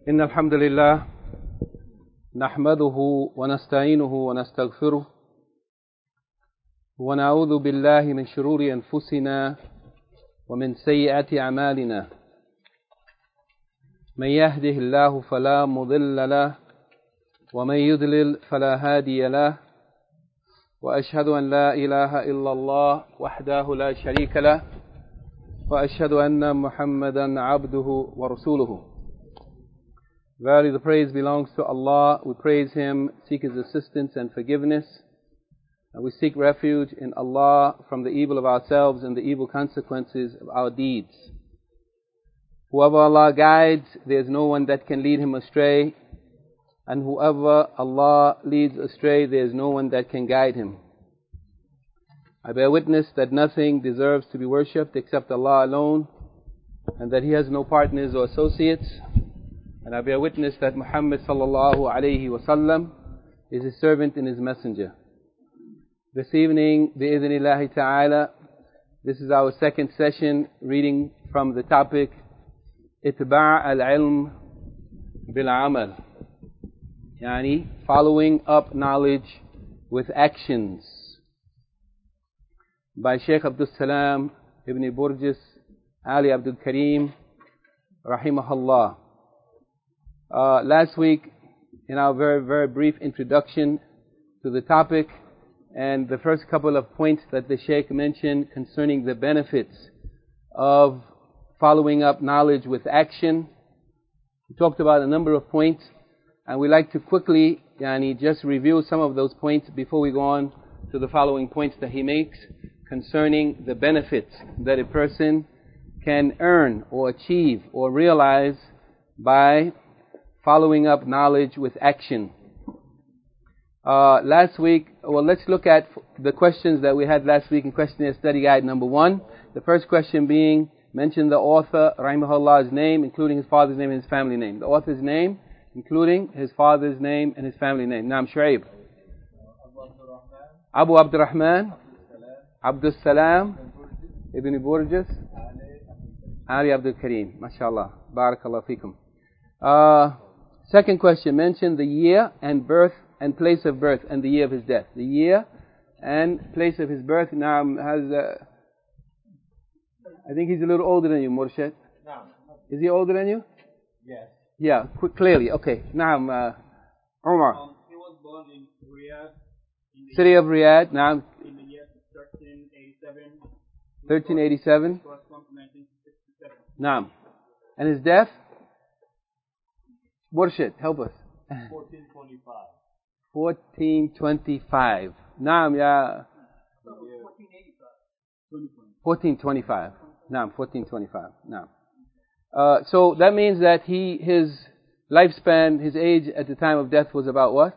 إن الحمد لله نحمده ونستعينه ونستغفره ونعوذ بالله من شرور أنفسنا ومن سيئات أعمالنا من يهده الله فلا مضل له ومن يضلل فلا هادي له وأشهد أن لا إله إلا الله وحده لا شريك له وأشهد أن محمدا عبده ورسوله. Verily the praise belongs to Allah. We praise Him, seek His assistance and forgiveness, and we seek refuge in Allah from the evil of ourselves and the evil consequences of our deeds. Whoever Allah guides, there is no one that can lead him astray, and whoever Allah leads astray, there is no one that can guide him. I bear witness that nothing deserves to be worshipped except Allah alone, and that He has no partners or associates. And I bear witness that Muhammad sallallahu alayhi wasallam is His servant and His messenger. This evening, bi'idhnillahi ta'ala, this is our second session reading from the topic Itba' al-ilm bil-amal, yani following up knowledge with actions, by Shaykh Abdul Salam ibn Burjis Ali Abdul Karim rahimahullah. Last week, in our very brief introduction to the topic and the first couple of points that the Shaykh mentioned concerning the benefits of following up knowledge with action, we talked about a number of points, and we like to quickly just review some of those points before we go on to the following points that he makes concerning the benefits that a person can earn or achieve or realize by following up knowledge with action. Last week, let's look at the questions that we had last week in questionnaire study guide number 1. The first question being, mention the author, rahimahullah's name, including his father's name and his family name. The author's name, including his father's name and his family name. Naam Shu'aib. Abu Abdurrahman, Abdul Salam, Ibn Burjis, Ali Abdul Karim. MashaAllah. Barakallah fikum. Second question, mention the year and birth and place of birth and the year of his death. The year and place of his birth. Naam has... I think he's a little older than you, Murshid. No. Is he older than you? Yes. Yeah, clearly. Okay. Naam, Umar. He was born in Riyadh. City of Riyadh. Naam. In the year 1387. 1387. Corresponds to 1967. Naam. And his death? Murshid, help us. 1425. 1425. Naam, ya. 1425. Naam, 1425. Naam. So that means that his lifespan, his age at the time of death was about what?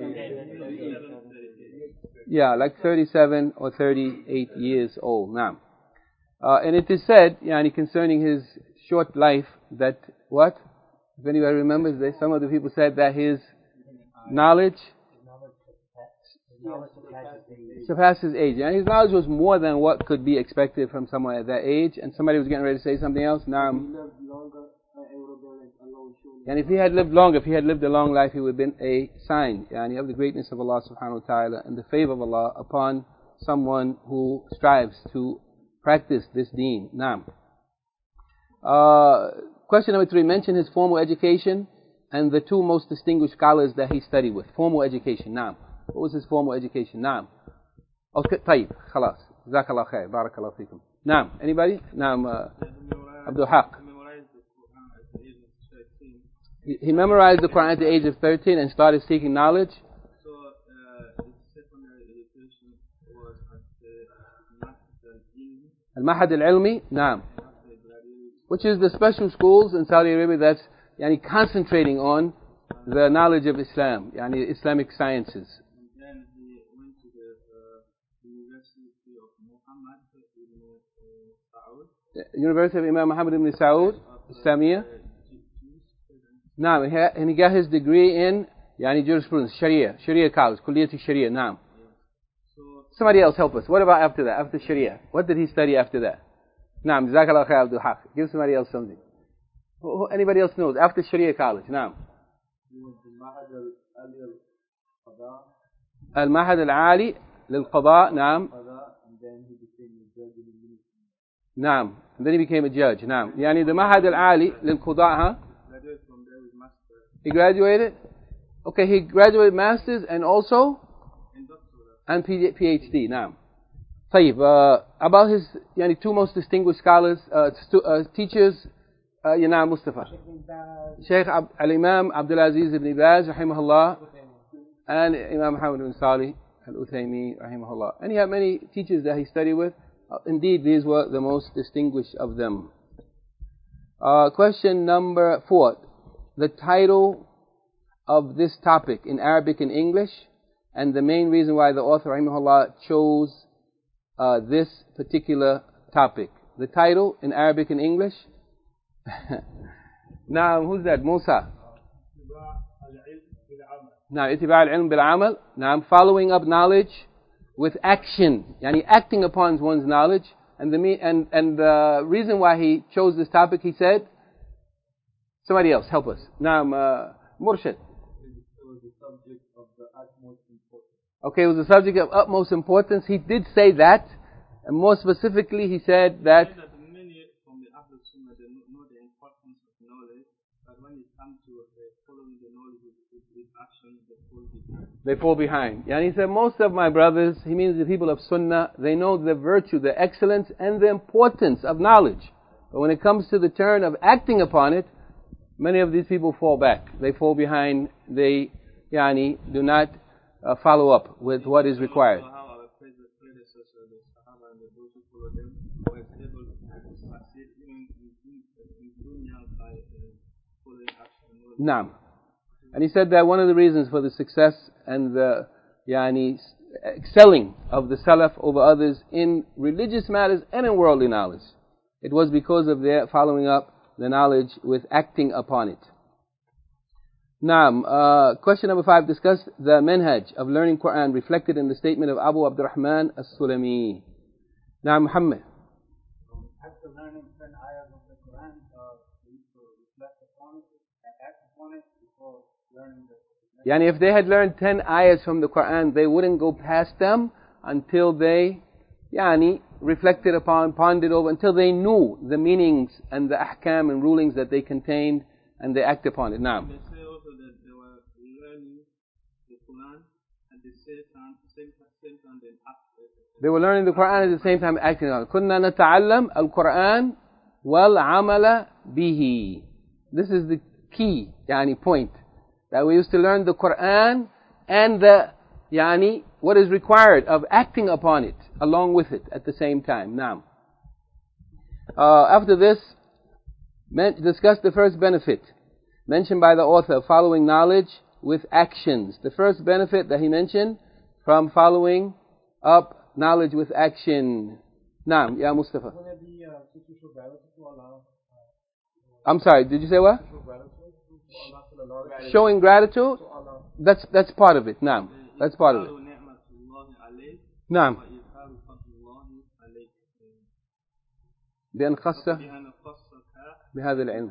Yeah, like 37 or 38 years old. Naam. And it is said, concerning his short life, that what? If anybody remembers, some of the people said that his knowledge surpasses age. And his knowledge was more than what could be expected from someone at that age. And somebody was getting ready to say something else. Naam. And if he had lived longer, if he had lived a long life, he would have been a sign of the greatness of Allah subhanahu wa ta'ala and the favor of Allah upon someone who strives to practice this deen. Naam. Question number 3, mention his formal education and the 2 most distinguished scholars that he studied with. Formal education, naam. What was his formal education? Naam. Okay, طيب, خلاص. Jazakallah khair, barakallah fikum. Naam. Anybody? Naam, Abdul Haq. He memorized the Quran at the age of 13 and started seeking knowledge. So, his secondary education was at the Al-Mahad al-Ilmi, naam. Which is the special schools in Saudi Arabia that's concentrating on the knowledge of Islam, Islamic sciences. And then he went to the University of Muhammad ibn Saud. University of Imam Muhammad ibn Saud, Islamiyah. Naam, and he got his degree in jurisprudence, Sharia college, Kulliyat Sharia, naam. Somebody else help us. What about after that, after Sharia? What did he study after that? Naam, Jazakallah khair Abdul Haq. Give somebody else something. Anybody else knows? After Sharia college, now. He went to Mahad al-Ali al-Qada. المعهد العالي للقضاء, نعم. And then he became a judge in the ministry. نعم. And then he became a judge, نعم. يعني the معهد العالي للقضاء, huh? Graduated from there with master. He graduated? Okay, he graduated masters and also? And PhD, نعم. طيب, about his يعني two most distinguished scholars, teachers, نعم مصطفى. Sheikh al-Imam Abdul Aziz ibn Baz, rahimahullah, and Imam Muhammad ibn Salih al-Uthaymi, rahimahullah. And he had many teachers that he studied with. Indeed, these were the most distinguished of them. Question number 4. The title of this topic in Arabic and English, and the main reason why the author, rahimahullah, chose this particular topic. The title in Arabic and English. Now, who's that? Musa. Now, اتباع العلم بالعمل. Now, following up knowledge with action. Yani acting upon one's knowledge. And the reason why he chose this topic, he said, somebody else, help us. Now, Murshid. It was the subject of the utmost importance. Okay, it was the subject of utmost importance. He did say that. And more specifically, he said that many from the Ahlul Sunnah, they know the importance of knowledge, but when it comes to following the knowledge with action, they fall behind. And he said, most of my brothers, he means the people of Sunnah, they know the virtue, the excellence, and the importance of knowledge. But when it comes to the turn of acting upon it, many of these people fall back. They fall behind. They do not follow up with what is required. Naam. And he said that one of the reasons for the success and the excelling of the Salaf over others in religious matters and in worldly knowledge, it was because of their following up the knowledge with acting upon it. Naam. Question number 5. Discuss the manhaj of learning Quran reflected in the statement of Abu Abdurrahman as-Sulami. Naam, Muhammad. After learning 10 ayahs of the Quran, we need to reflect upon it and act upon it before learning the If they had learned 10 ayahs from the Quran, they wouldn't go past them until they reflected upon, pondered over, until they knew the meanings and the ahkam and rulings that they contained, and they act upon it. Now, they say also that they were learning the Quran at the same time they act. They were learning the Quran at the same time acting on it. كنا نتعلم القرآن والعمل به. This is the key point, that we used to learn the Quran and the what is required of acting upon it along with it at the same time. Now, after this, discuss the first benefit mentioned by the author, following knowledge with actions. The first benefit that he mentioned from following up knowledge with action. Naam, Ya Mustafa. Will there be superficial gratitude to Allah? I'm sorry, did you say what? Showing gratitude? That's part of it. Naam. That's part of it. Naam. بأن خصه بهذا العلم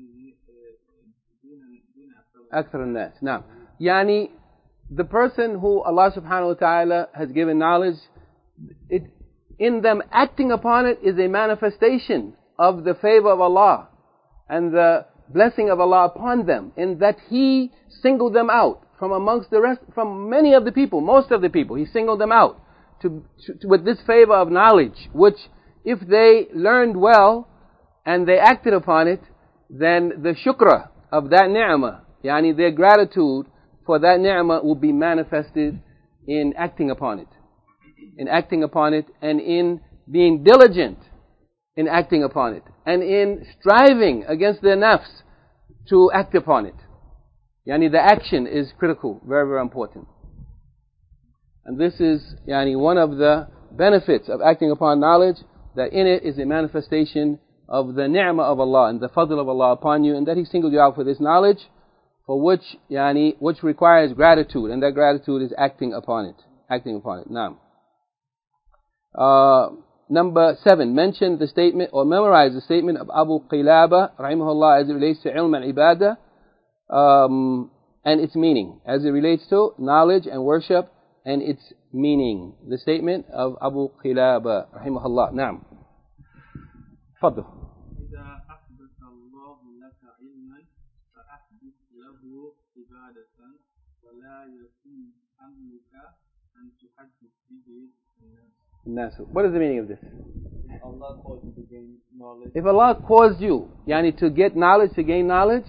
أكثر الناس. نعم. The person who Allah subhanahu wa ta'ala has given knowledge, in them acting upon it is a manifestation of the favor of Allah and the blessing of Allah upon them, in that He singled them out from amongst the rest, from many of the people, most of the people. He singled them out with this favor of knowledge, which if they learned well and they acted upon it, then the shukra of that ni'mah, their gratitude for that ni'mah will be manifested in acting upon it. In acting upon it, and in being diligent in acting upon it, and in striving against their nafs to act upon it. The action is critical, very, very important. And this is one of the benefits of acting upon knowledge, that in it is a manifestation of the ni'mah of Allah and the fadl of Allah upon you, and that He singled you out for this knowledge, for which requires gratitude, and that gratitude is acting upon it. Acting upon it. Now, number 7, mention the statement or memorize the statement of Abu Qilaba rahimahullah as it relates to ilm al-ibadah and its meaning, as it relates to knowledge and worship and its meaning. The statement of Abu Qilaba rahimahullah. Naam. Fadl. إذا أحدث الله لك علما فأحدث له عبادة ولا يكن همك أن تحدث به الناس. What is the meaning of this? Allah calls you to gain knowledge. If Allah caused you, yani to get knowledge, to gain knowledge,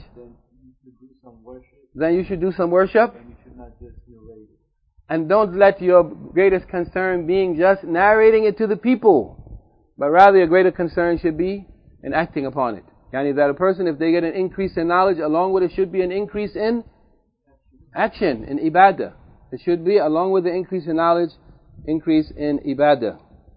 then you should do some worship. And you should not just narrate it. And don't let your greatest concern being just narrating it to the people, but rather your greater concern should be in acting upon it. Yani that a person, if they get an increase in knowledge, along with it should be an increase in action, in ibadah. It should be, along with the increase in knowledge, increase in ibadah.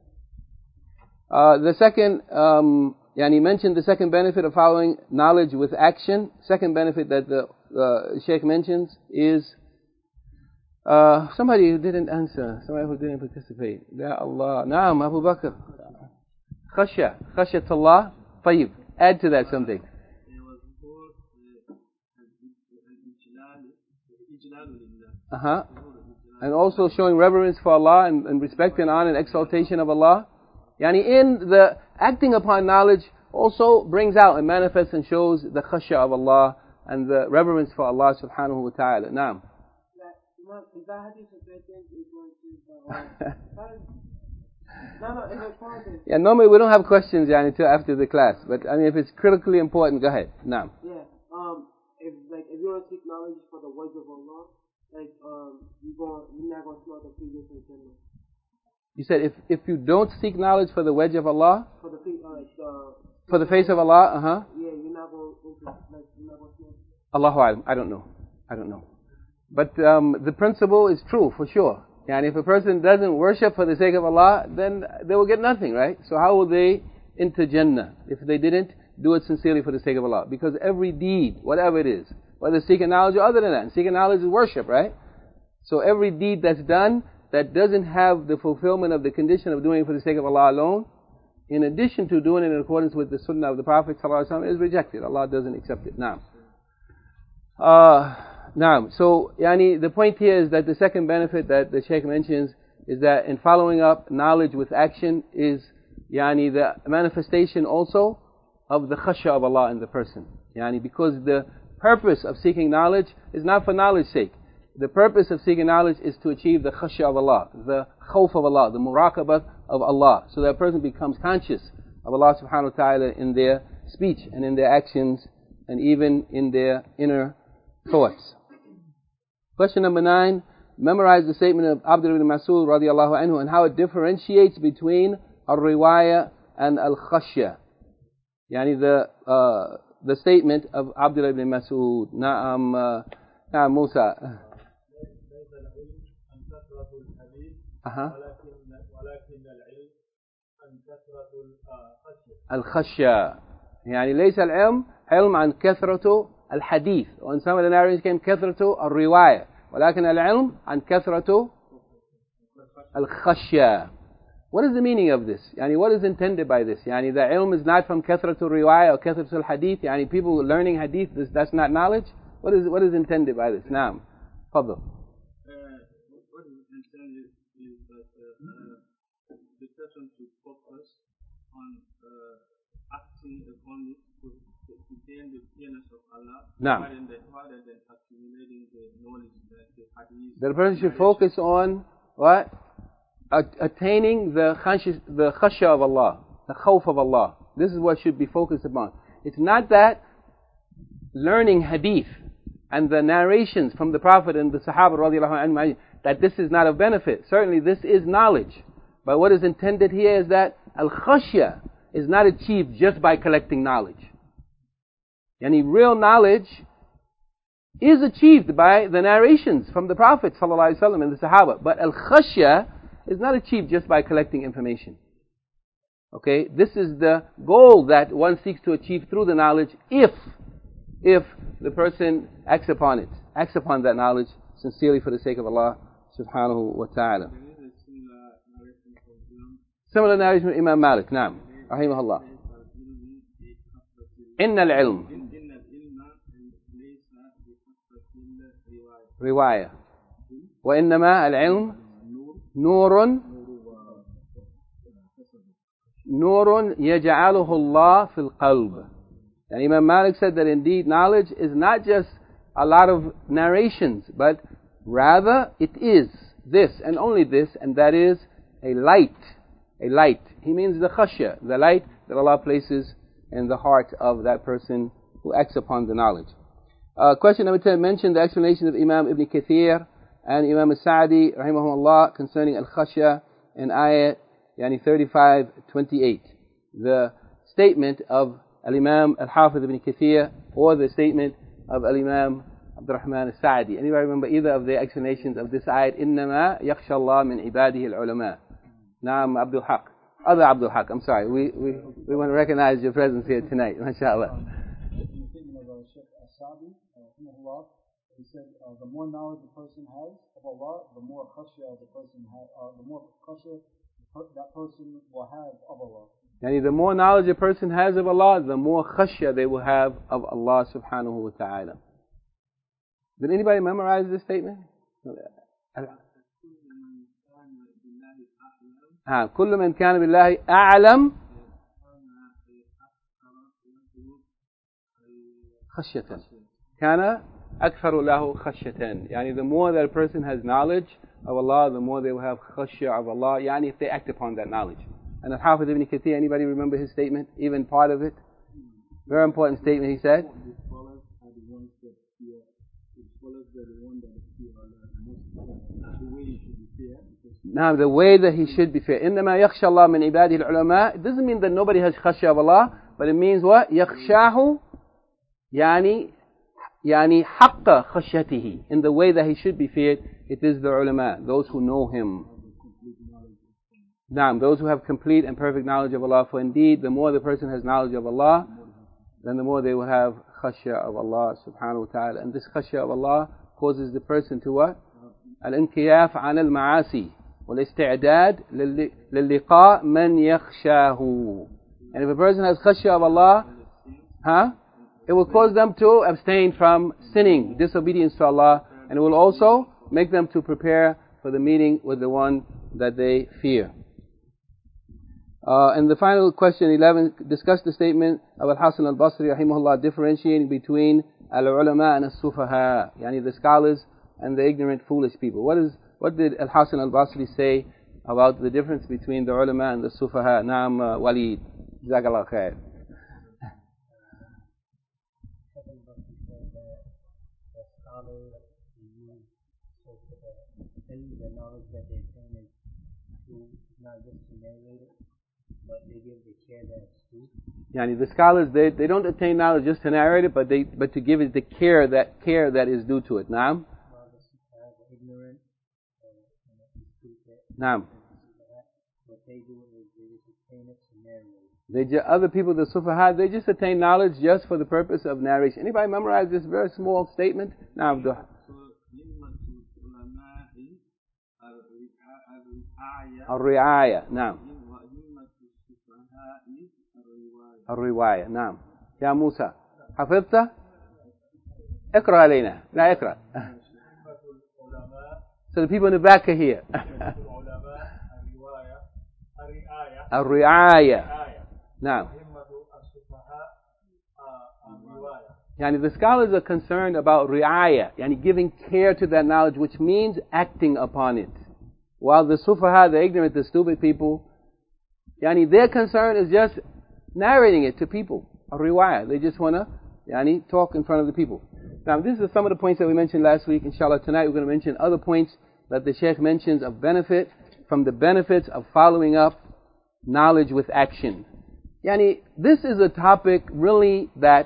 The second, yani mentioned the second benefit of following knowledge with action. Second benefit that the Shaykh mentions is somebody who didn't answer, somebody who didn't participate. Ya Allah. Naam, Abu Bakr. Khashyatullah. Tayyib. Add to that something. And also showing reverence for Allah and respect and honor and exaltation of Allah. Yani in the acting upon knowledge also brings out and manifests and shows the khashya of Allah and the reverence for Allah subhanahu wa ta'ala. Naam. Yeah, normally we don't have questions until after the class, but I mean if it's critically important, go ahead. Naam. Yeah. If you want to seek knowledge for the words of Allah, you're not going to know the previous agenda. You said if you don't seek knowledge for the wedge of Allah, for the face of Allah, yeah, you're not going to know. Allahu A'lam. I don't know. But the principle is true for sure. And if a person doesn't worship for the sake of Allah, then they will get nothing, right? So how will they enter Jannah if they didn't do it sincerely for the sake of Allah? Because every deed, whatever it is, whether seeking knowledge or other than that, seeking knowledge is worship, right? So every deed that's done that doesn't have the fulfillment of the condition of doing it for the sake of Allah alone, in addition to doing it in accordance with the sunnah of the Prophet ﷺ, is rejected. Allah doesn't accept it. Now, so yani the point here is that the second benefit that the Shaykh mentions is that in following up knowledge with action is yani the manifestation also of the khashya of Allah in the person. Yani because the purpose of seeking knowledge is not for knowledge's sake. The purpose of seeking knowledge is to achieve the khashya of Allah, the khawf of Allah, the muraqabah of Allah. So that a person becomes conscious of Allah subhanahu wa ta'ala in their speech and in their actions and even in their inner thoughts. Question number 9. Memorize the statement of Abdullah ibn Mas'ud radiallahu anhu and how it differentiates between al-riwaya and al-khashya. Yani the statement of Abdullah ibn Mas'ud. Na'am Musa. الخشية يعني ليس العلم علم عن كثرة الحديث وإن some of the narrations came كثرة الرواية ولكن العلم عن كثرة الخشية. What is the meaning of this? يعني what is intended by this? يعني the ilm is not from كثرة الرواية or كثرة الحديث. يعني people learning hadith, that's not knowledge. What is intended by this? نعم. تفضل. What is intended is that the person to focus on acting upon it to gain the fearness of Allah rather than accumulating the knowledge that the hadith. The person should focus on what? Attaining the khashya of Allah, the khawf of Allah. This is what should be focused upon. It's not that learning hadith and the narrations from the Prophet and the Sahaba radiallahu anhu, that this is not of benefit. Certainly this is knowledge. But what is intended here is that al-khashya is not achieved just by collecting knowledge. Yani real knowledge is achieved by the narrations from the Prophet sallallahu alaihi wasallam and the Sahaba. But al-khashya is not achieved just by collecting information. Okay? This is the goal that one seeks to achieve through the knowledge if the person acts upon that knowledge sincerely for the sake of Allah subhanahu wa ta'ala. Similar narration from Imam Malik. Naam. Rahimahullah. Inna al-ilm. رواية وإنما العلم نور يجعله الله في القلب. And Imam Malik said that indeed knowledge is not just a lot of narrations, but rather it is this and only this, and that is a light. A light. He means the khashya, the light that Allah places in the heart of that person who acts upon the knowledge. Question number 10 mentioned the explanation of Imam Ibn Kathir and Imam Al-Sa'di rahimahumullah concerning Al-Khashya in ayat 35:28. The statement of Al-Imam Al-Hafiz Ibn Kathir or the statement of Al-Imam Abdul Rahman Al-Sa'di. Anybody remember either of the explanations of this ayat? إِنَّمَا يَخْشَى اللَّهَ مِنْ عِبَادِهِ الْعُلَمَاءِ. Naam Abdul Haq. Other Abdul Haq, I'm sorry. We want to recognize your presence here tonight. MashaAllah. He said, the more knowledge a person has of Allah, the more khashya the person has, the more khashya that person will have of Allah. Yani the more knowledge a person has of Allah, the more khashya they will have of Allah subhanahu wa ta'ala. Did anybody memorize this statement? كل من كان بالله أعلم خشية كان أكثر له خشية. يعني the more that a person has knowledge of Allah, the more they will have khashya of Allah, يعني if they act upon that knowledge. And Al-Hafiz Ibn Kathir, anybody remember his statement? Even part of it? Very important statement he said. Now the way that he should be feared. إنما يخشى الله من عباده العلماء. It doesn't mean that nobody has khashya of Allah, but it means what? يخشاه يعني حق خشيته. In the way that he should be feared, it is the ulama, those who know him. Now, those who have complete and perfect knowledge of Allah. For indeed, the more the person has knowledge of Allah, then the more they will have khashya of Allah subhanahu wa ta'ala. And this khashya of Allah causes the person to what? Al-inkiyaf an al-ma'asi wal-isti'dad lil-liqa man yakhshahu. And if a person has khashya of Allah, it will cause them to abstain from sinning, disobedience to Allah, and it will also make them to prepare for the meeting with the one that they fear. And the final question, 11, discuss the statement of Al-Hasan Al-Basri rahimahullah differentiating between al-ulama and al-sufaha, yani the scholars and the ignorant, foolish people. What did Al-Hasan Al-Basri say about the difference between the ulama and the sufaha? Naam Walid, Jazakallah khair. The knowledge that they attain is true, not just to narrate it, but they give the care that it's true. Yani the scholars, they don't attain knowledge just to narrate it, but to give it the care that is due to it. Naam. Ignorant, Naam. what they do is they just attain it to narrate it. Other people, the sufaha, they just attain knowledge just for the purpose of narration. Anybody memorize this very small statement? Naam. الرعاية نعم الرواية نعم يا موسى حفظت اقرأ علينا لا اقرأ so the people in the back are here الرعاية نعم يعني the scholars are concerned about ri'ayah, yani giving care to that knowledge, which means acting upon it. While the sufaha, the ignorant, the stupid people, yani their concern is just narrating it to people. A riwayah. They just want to talk in front of the people. Now, this is some of the points that we mentioned last week. Inshallah, tonight we're going to mention other points that the Shaykh mentions of benefit, from the benefits of following up knowledge with action. Yani, this is a topic really that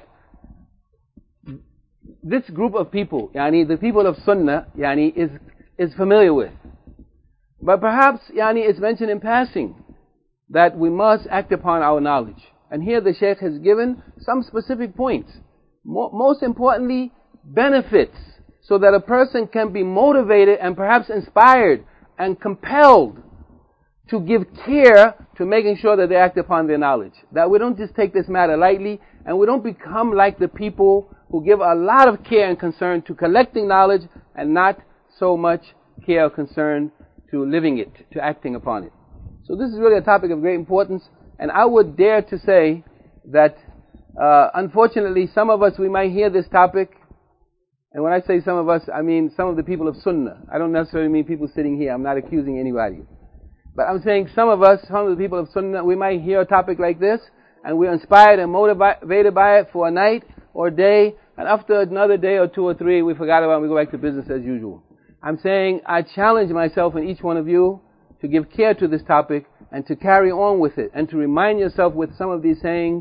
this group of people, yani the people of Sunnah, yani is familiar with. But perhaps, it's mentioned in passing that we must act upon our knowledge. And here the Shaykh has given some specific points. Most importantly, benefits, so that a person can be motivated and perhaps inspired and compelled to give care to making sure that they act upon their knowledge. That we don't just take this matter lightly, and we don't become like the people who give a lot of care and concern to collecting knowledge and not so much care or concern to living it, to acting upon it. So this is really a topic of great importance, and I would dare to say that unfortunately some of us, we might hear this topic, and when I say some of us, I mean some of the people of Sunnah. I don't necessarily mean people sitting here. I'm not accusing anybody. But I'm saying some of us, some of the people of Sunnah, we might hear a topic like this, and we're inspired and motivated by it for a night or a day, and after another day or two or three, we forgot about it and we go back to business as usual. I'm saying I challenge myself and each one of you to give care to this topic and to carry on with it and to remind yourself with some of these sayings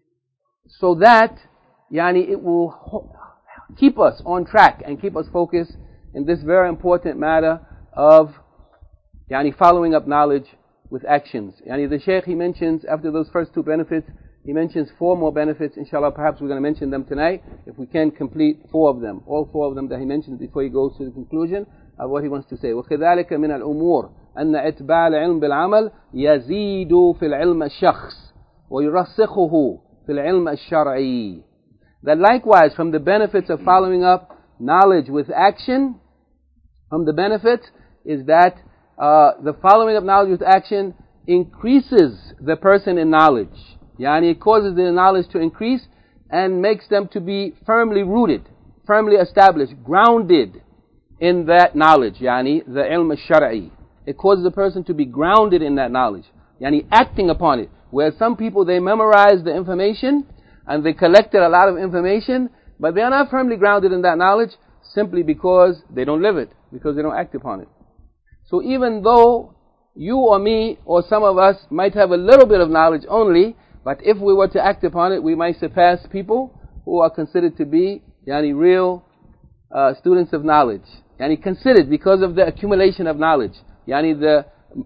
so that it will keep us on track and keep us focused in this very important matter of following up knowledge with actions. The Shaykh, he mentions, after those first two benefits, he mentions 4 more benefits. Inshallah, perhaps we're going to mention them tonight, if we can complete 4 of them, all 4 of them that he mentions before he goes to the conclusion of what he wants to say. وَكَذَلِكَ مِنَ الْأُمُورِ أَنَّ إِتْبَاعَ الْعِلْمِ بِالْعَمَلِ يَزِيدُ فِي الْعِلْمِ الشَّخْصِ وَيُرَسِّخُهُ فِي الْعِلْمِ الشَّرْعِي. That likewise, from the benefits of following up knowledge with action, from the benefits is that the following up knowledge with action increases the person in knowledge. It causes their knowledge to increase and makes them to be firmly rooted, firmly established, grounded in that knowledge, the ilm al-shar'i. It causes a person to be grounded in that knowledge, acting upon it. Where some people, they memorize the information and they collected a lot of information, but they are not firmly grounded in that knowledge simply because they don't live it, because they don't act upon it. So even though you or me or some of us might have a little bit of knowledge only, but if we were to act upon it, we might surpass people who are considered to be real students of knowledge. Considered because of the accumulation of knowledge, the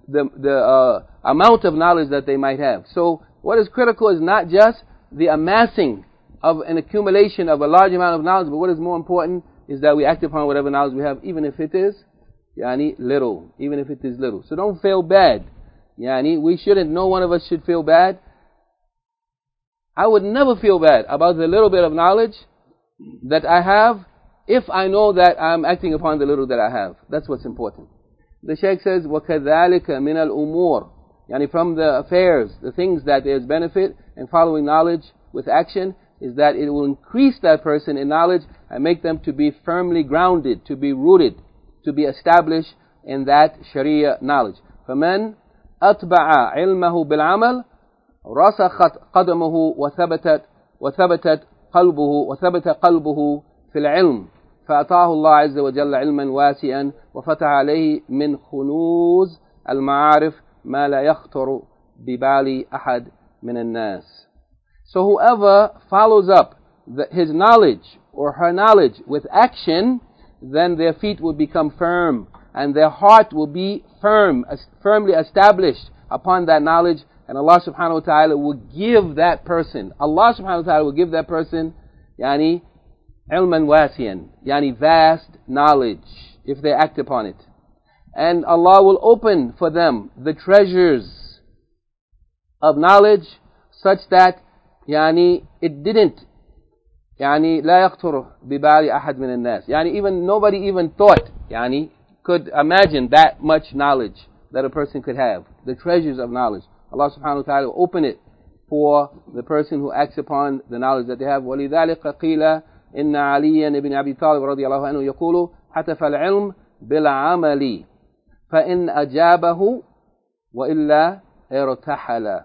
amount of knowledge that they might have. So what is critical is not just the amassing of an accumulation of a large amount of knowledge, but what is more important is that we act upon whatever knowledge we have, even if it is little, even if it is little. So don't feel bad. We shouldn't, no one of us should feel bad. I would never feel bad about the little bit of knowledge that I have if I know that I'm acting upon the little that I have. That's what's important. The Shaykh says, وَكَذَلِكَ مِنَ الْأُمُورِ from the affairs, the things that there's benefit in following knowledge with action, is that it will increase that person in knowledge and make them to be firmly grounded, to be rooted, to be established in that Sharia knowledge. فَمَنْ أَتْبَعَ عِلْمَهُ بِالْعَمَلِ رسخت قدمه وثبت قلبه في العلم فأعطاه الله عز وجل علما واسعا وفتح عليه من كنوز المعارف ما لا يخطر ببال أحد من الناس. So whoever follows up his knowledge or her knowledge with action, then their feet will become firm and their heart will be firmly established upon that knowledge. And Allah subhanahu wa ta'ala will give that person, ilman wasiyan, vast knowledge, if they act upon it. And Allah will open for them the treasures of knowledge such that, it didn't, لا يخطر ببال أحد من الناس. Even nobody even thought, could imagine that much knowledge that a person could have. The treasures of knowledge. Allah subhanahu wa ta'ala will open it for the person who acts upon the knowledge that they have. وَلِذَلِكَ قِيلَ إِنَّ عَلِيًّا ibn Abi Talib رضي الله عنه يقول حتف العلم بالعمل فإن أجابه وإلا ارتحل.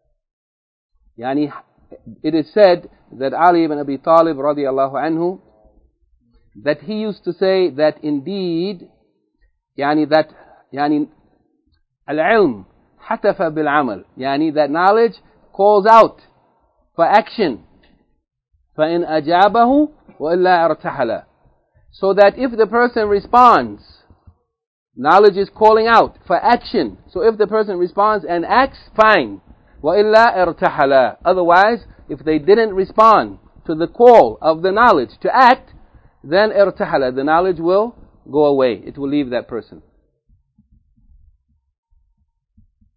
It is said that Ali ibn Abi Talib رضي الله عنه, that he used to say that indeed al-ilm hatafa bil-amal, that knowledge calls out for action. فَإِنْ أَجَابَهُ وَإِلَّا ارْتَحَلَ. So that if the person responds, knowledge is calling out for action. So if the person responds and acts, fine. وَإِلَّا ارْتَحَلَ. Otherwise, if they didn't respond to the call of the knowledge to act, then ارْتَحَلَ, the knowledge will go away. It will leave that person.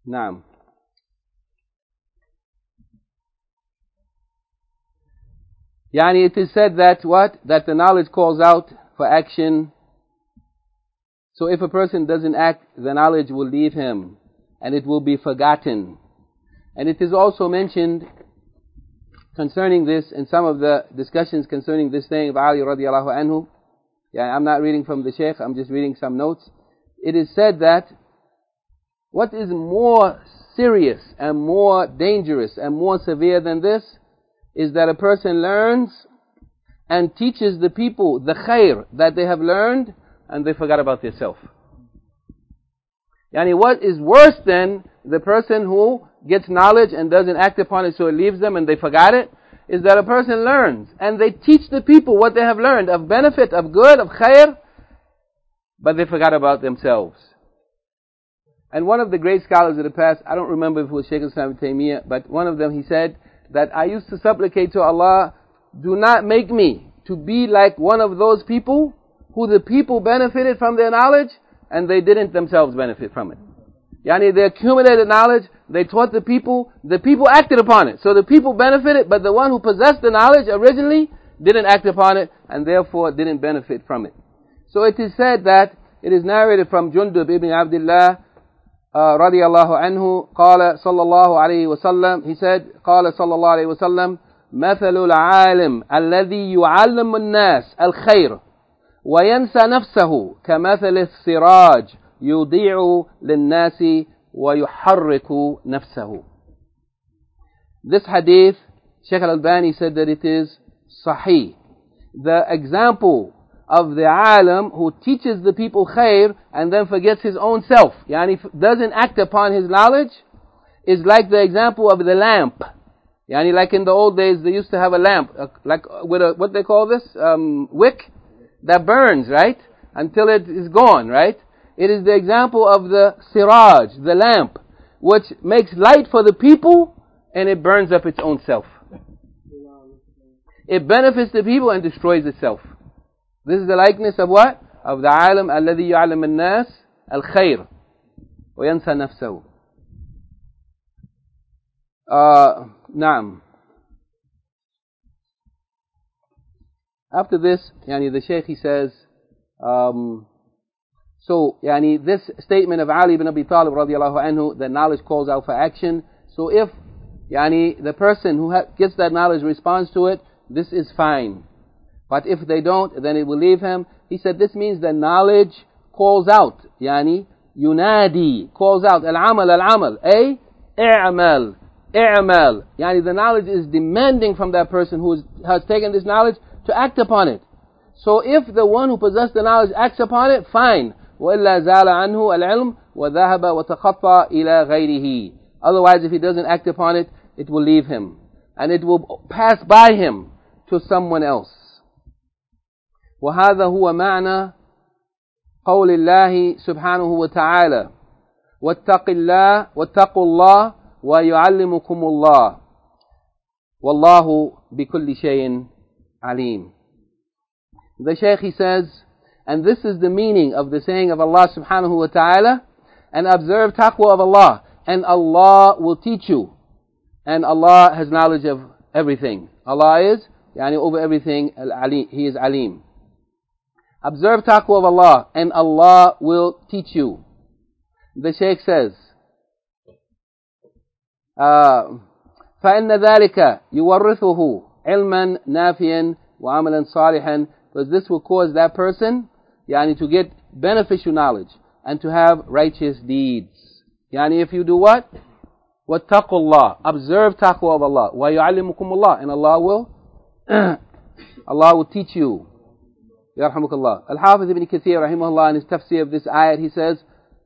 Naam. Yani it is said that what? That the knowledge calls out for action. So if a person doesn't act, the knowledge will leave him and it will be forgotten. And it is also mentioned concerning this in some of the discussions concerning this saying of Ali radiallahu anhu. Yeah, I'm not reading from the Shaykh, I'm just reading some notes. It is said that what is more serious and more dangerous and more severe than this is that a person learns and teaches the people the khair that they have learned and they forgot about themselves. Yani what is worse than the person who gets knowledge and doesn't act upon it so it leaves them and they forgot it, is that a person learns and they teach the people what they have learned of benefit, of good, of khair, but they forgot about themselves. And one of the great scholars of the past, I don't remember if it was Shaykh Islam ibn Taymiyyah, but one of them, he said that I used to supplicate to Allah, do not make me to be like one of those people who the people benefited from their knowledge and they didn't themselves benefit from it. Yani they accumulated knowledge, they taught the people acted upon it. So the people benefited, but the one who possessed the knowledge originally didn't act upon it and therefore didn't benefit from it. So it is said that, it is narrated from Jundub ibn Abdullah رضي الله عنه قال صلى الله عليه وسلم, he said, قال صلى الله عليه وسلم مثل العالم الذي يعلم الناس الخير وينسى نفسه كمثل السراج يضيع للناس ويحرك نفسه. This hadith, Shaykh Al-Albani said that it is sahih. The example of the alim who teaches the people khair and then forgets his own self, yani doesn't act upon his knowledge, is like the example of the lamp. Yani like in the old days they used to have a lamp, like with a, what they call this, wick, that burns, right? Until it is gone, right? It is the example of the siraj, the lamp, which makes light for the people and it burns up its own self. It benefits the people and destroys itself. This is the likeness of what? Of the alim alladhi ya'lam al-nas al-khair wa yansa nafsahu. Naam. After this, yani the Shaykh, he says, so yani this statement of Ali ibn Abi Talib radiallahu anhu, that knowledge calls out for action. So if yani the person who gets that knowledge responds to it, this is fine. But if they don't, then it will leave him. He said this means that knowledge calls out, yani yunadi, calls out, al-amal, ay, i'amal, i'amal. Yani the knowledge is demanding from that person who has taken this knowledge to act upon it. So if the one who possessed the knowledge acts upon it, fine. وَإِلَّا زَالَ عَنْهُ الْعِلْمُ وَذَهَبَ وَتَخَطَّى إِلَى غَيْرِهِ. Otherwise, if he doesn't act upon it, it will leave him. And it will pass by him to someone else. وهذا هو معنى قول الله سبحانه وتعالى واتقوا الله ويعلمكم الله والله بكل شيء عليم. The Shaykh, he says, and this is the meaning of the saying of Allah subhanahu wa ta'ala, and observe taqwa of Allah, and Allah will teach you, and Allah has knowledge of everything. Allah is, yani over everything, He is Alim. Observe taqwa of Allah, and Allah will teach you. The Shaykh says, فَإِنَّ ذَلِكَ يُوَرِّثُهُ عِلْمًا نَافِيًا وَعَمَلًا صَالِحًا. Because this will cause that person, yani to get beneficial knowledge, and to have righteous deeds. Yani if you do what? وَاتَّقُوا اللَّهِ. Observe taqwa of Allah. وَيُعَلِّمُكُمُ اللَّهِ. And Allah will teach you. Yarhamukallah. Al-Hafiz ibn Kathir rahimahullah in his tafsir of this ayat, he says,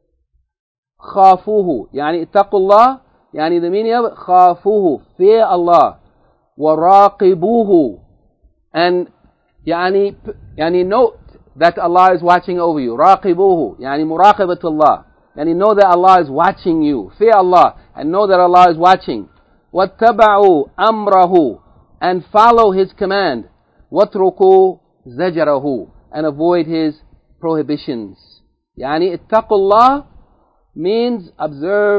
خافوه, يعني اتقوا الله, يعني the meaning of it, خافوه, fear Allah, وراقبوه, and يعني note that Allah is watching over you. راقبوه, يعني مراقبة الله, يعني know that Allah is watching you. Fear Allah and know that Allah is watching. واتبعوا أمره, and follow His command. واتركوا زجره, and avoid His prohibitions. يعني اتقوا الله means observe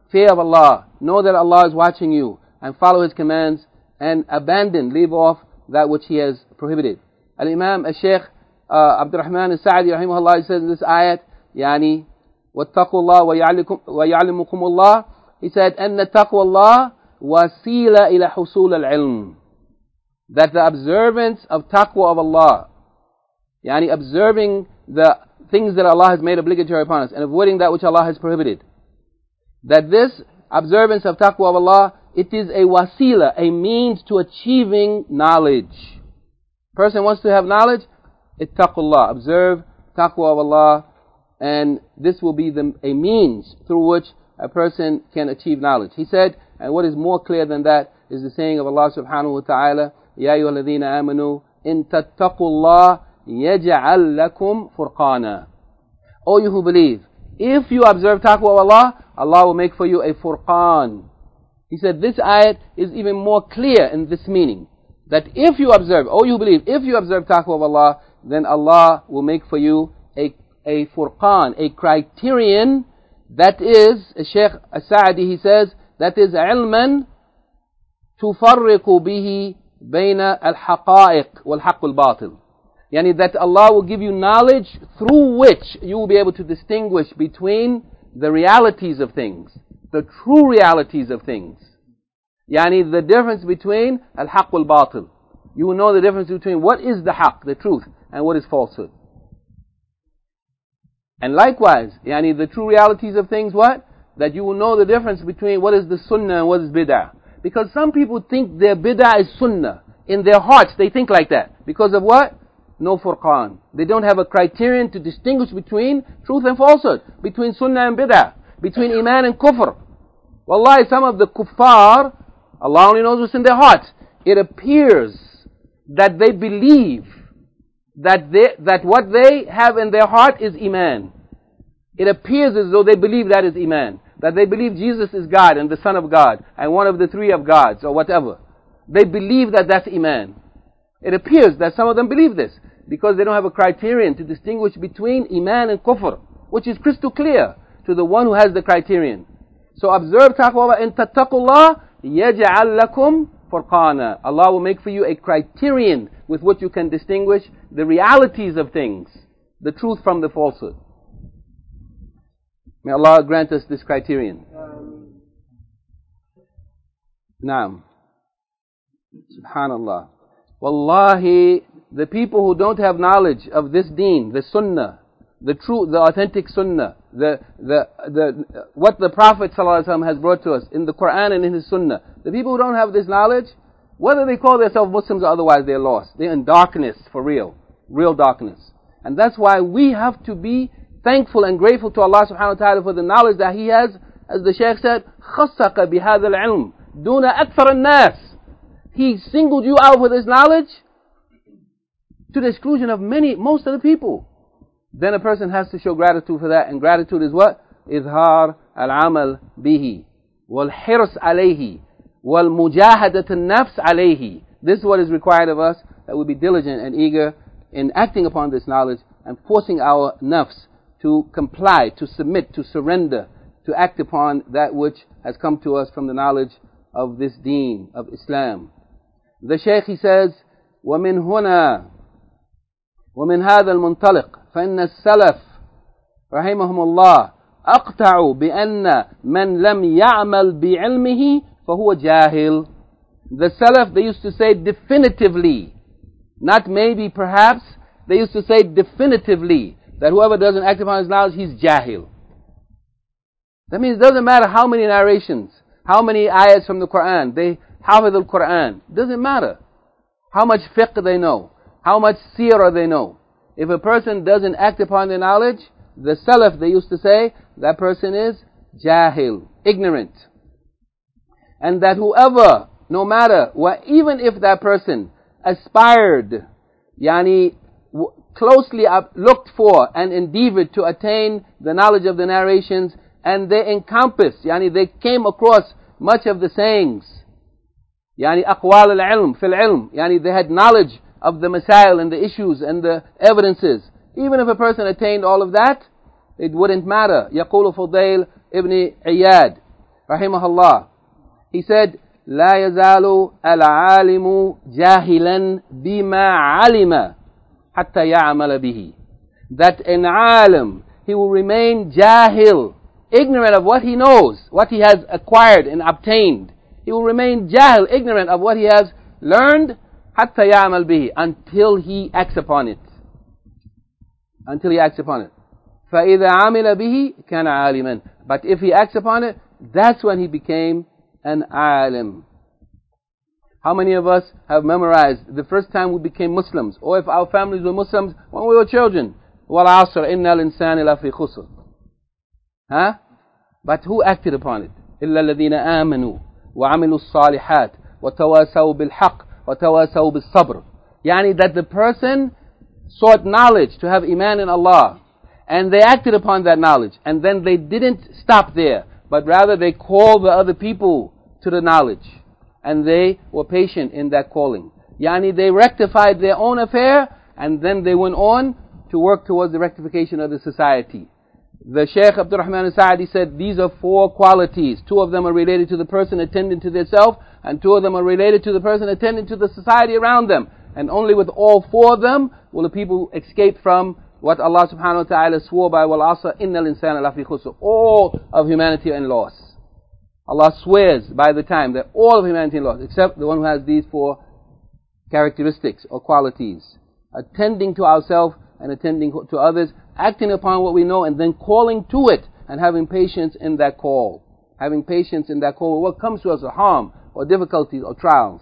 fear of Allah, know that Allah is watching you, and follow His commands, and leave off that which He has prohibited. Al-Imam al-Shaykh Abdul Rahman al-Sa'di rahimahullah, he says in this ayat, يعني واتقوا الله ويعلمكم الله, he said, أن تقوى الله وسيلة إلى حصول العلم, that the observance of taqwa of Allah, يعني observing the things that Allah has made obligatory upon us and avoiding that which Allah has prohibited, that this observance of taqwa of Allah, it is a wasila, a means to achieving knowledge. Person wants to have knowledge, ittaqullah, observe taqwa of Allah, and this will be a means through which a person can achieve knowledge. He said, and what is more clear than that is the saying of Allah subhanahu wa ta'ala, Ya ayyuhalladhina amanu, in tattaqullah yaj'al lakum furqana. O you who believe, if you observe taqwa of Allah, Allah will make for you a furqan. He said this ayat is even more clear in this meaning, that if you observe, O you who believe, if you observe taqwa of Allah, then Allah will make for you a furqan, a criterion, that is, Shaykh As-Sa'di, he says, that is ilman tufarriqu bihi bayna al-haqa'iq wal-haqq al-batil. Yani that Allah will give you knowledge through which you will be able to distinguish between the realities of things, the true realities of things. Yani the difference between al-haqq wal-batil. You will know the difference between what is the haqq, the truth, and what is falsehood. And likewise, yani the true realities of things, what? That you will know the difference between what is the sunnah and what is bid'ah. Because some people think their bid'ah is sunnah. In their hearts, they think like that. Because of what? No furqan. They don't have a criterion to distinguish between truth and falsehood, between sunnah and bid'ah, between iman and kufr. Wallahi, some of the kuffar, Allah only knows what's in their hearts. It appears that they believe that what they have in their heart is iman. It appears as though they believe that is iman, that they believe Jesus is God and the Son of God and one of the three of gods or whatever. They believe that that's iman. It appears that some of them believe this because they don't have a criterion to distinguish between iman and kufr, which is crystal clear to the one who has the criterion. So observe taqwa, in tattaqullah yaj'al lakum furqana. Allah will make for you a criterion with which you can distinguish the realities of things, the truth from the falsehood. May Allah grant us this criterion. Naam. Subhanallah. Wallahi, the people who don't have knowledge of this deen, the sunnah, the true, the authentic sunnah, what the Prophet ﷺ has brought to us in the Quran and in his sunnah, the people who don't have this knowledge, whether they call themselves Muslims or otherwise, they're lost. They're in darkness for real darkness. And that's why we have to be thankful and grateful to Allah subhanahu wa ta'ala for the knowledge that He has, as the Shaykh said, خَصَّقَ بِهَذَا الْعِلْمِ دُونَ أَكْثَرَ النَّاسِ. He singled you out with His knowledge to the exclusion of most of the people. Then a person has to show gratitude for that, and gratitude is what? إظهار العمل به والحرص عليه والمجاهدة النفس عليه. This is what is required of us, that we be diligent and eager in acting upon this knowledge and forcing our nafs to comply, to submit, to surrender, to act upon that which has come to us from the knowledge of this deen, of Islam. The Shaykh, he says, وَمِنْ هُنَا وَمِنْ هَذَا الْمُنْطَلِقِ فَإِنَّ السَّلَفِ رحمهم الله أقطعوا بأن من لم يعمل بعلمه فهو جاهل. The Salaf, they used to say definitively, not maybe, perhaps, they used to say definitively that whoever doesn't act upon his knowledge, he's jahil. That means it doesn't matter how many narrations, how many ayats from the Quran, they hafidh al-Quran, doesn't matter how much fiqh they know, how much seerah they know. If a person doesn't act upon their knowledge, the Salaf, they used to say, that person is jahil, ignorant. And that whoever, no matter, even if that person aspired, closely looked for and endeavored to attain the knowledge of the narrations, and they encompassed, they came across much of the sayings, aqwal al-ilm, fil ilm, they had knowledge of the masail and the issues and the evidences. Even if a person attained all of that, it wouldn't matter. يقول فضيل ابن عياد rahimahullah, he said, لا يزال العالم جاهلا بما علم حتى يعمل به. That an alim, he will remain jahil, ignorant of what he knows, what he has acquired and obtained. He will remain jahil, ignorant of what he has learned, حتى يعمل به, until he acts upon it. Until he acts upon it. فإذا عمل به كان عالما. But if he acts upon it, that's when he became an alim. How many of us have memorized the first time we became Muslims, or if our families were Muslims when we were children? وَالْعَصْرِ إِنَّ الْإِنسَانِ لَفِي خُسْرٍ. Huh? But who acted upon it? إِلَّا الَّذِينَ آمَنُوا وَعَمِلُوا الصَّالِحَاتِ وَتَوَاسَوْا بِالْحَقِّ وَتَوَاسَوْا بِالصَّبْرِ. Yani that the person sought knowledge to have iman in Allah, and they acted upon that knowledge, and then they didn't stop there, but rather they called the other people to the knowledge, and they were patient in that calling. Yani they rectified their own affair, and then they went on to work towards the rectification of the society. The Shaykh Abdul Rahman al-Sa'di said, these are 4 qualities. 2 of them are related to the person attending to themselves, and 2 of them are related to the person attending to the society around them. And only with all 4 of them will the people escape from what Allah subhanahu wa ta'ala swore by, وَالْعَصْرِ إِنَّ الْإِنسَانَ لَفِي خُسْرٍ. All of humanity are in loss. Allah swears by the time that all of humanity is in loss, except the one who has these 4 characteristics or qualities. Attending to ourselves and attending to others, acting upon what we know and then calling to it, and having patience in that call. Having patience in that call. What comes to us are harm or difficulties or trials.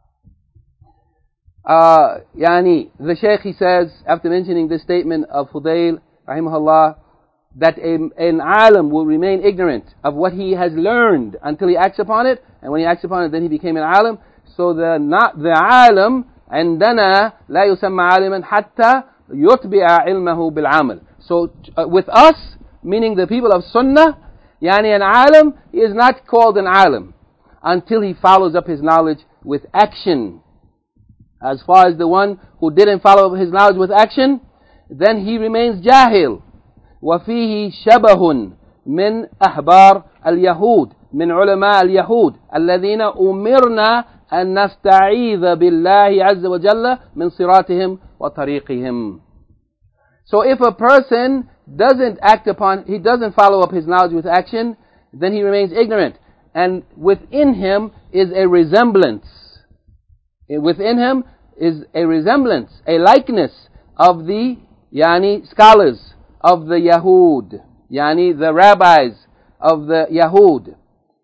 The Shaykh, he says, after mentioning this statement of Fudayl, rahimahullah, that an alim will remain ignorant of what he has learned until he acts upon it, and when he acts upon it, then he became an alim. So the alim عندنا لا يسمى عالما حتى يتبع علمه بالعمل. So with us, meaning the people of Sunnah, yani an alim is not called an alim until he follows up his knowledge with action. As far as the one who didn't follow up his knowledge with action, then he remains jahil. وفيه شبه من أحبار اليهود من علماء اليهود الذين أمرنا أن نستعيذ بالله عز وجل من صراطهم وطريقهم. So if a person he doesn't follow up his knowledge with action, then he remains ignorant. And within him is a resemblance. Within him is a resemblance, a likeness of the scholars of the Yahud, the rabbis of the Yahud,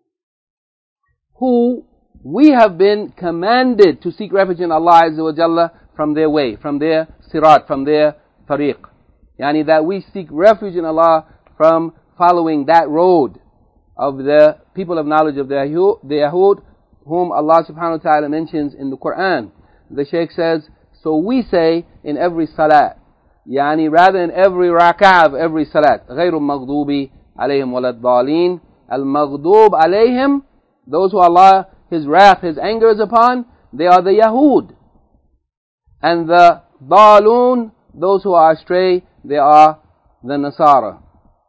who we have been commanded to seek refuge in Allah Azza wa Jalla from their way, from their sirat, from their tariq. That we seek refuge in Allah from following that road of the people of knowledge of the Yahud, whom Allah subhanahu wa ta'ala mentions in the Quran. The Shaykh says, so we say in every salat, rather in every rak'ah of every salat, غَيْرُ الْمَغْضُوبِ عَلَيْهِمْ وَلَا الضَّالِينَ. Al-Maghdub alayhim, those who Allah, His wrath, His anger is upon, they are the Yahud. And the Dalun, those who are astray, they are the Nasara.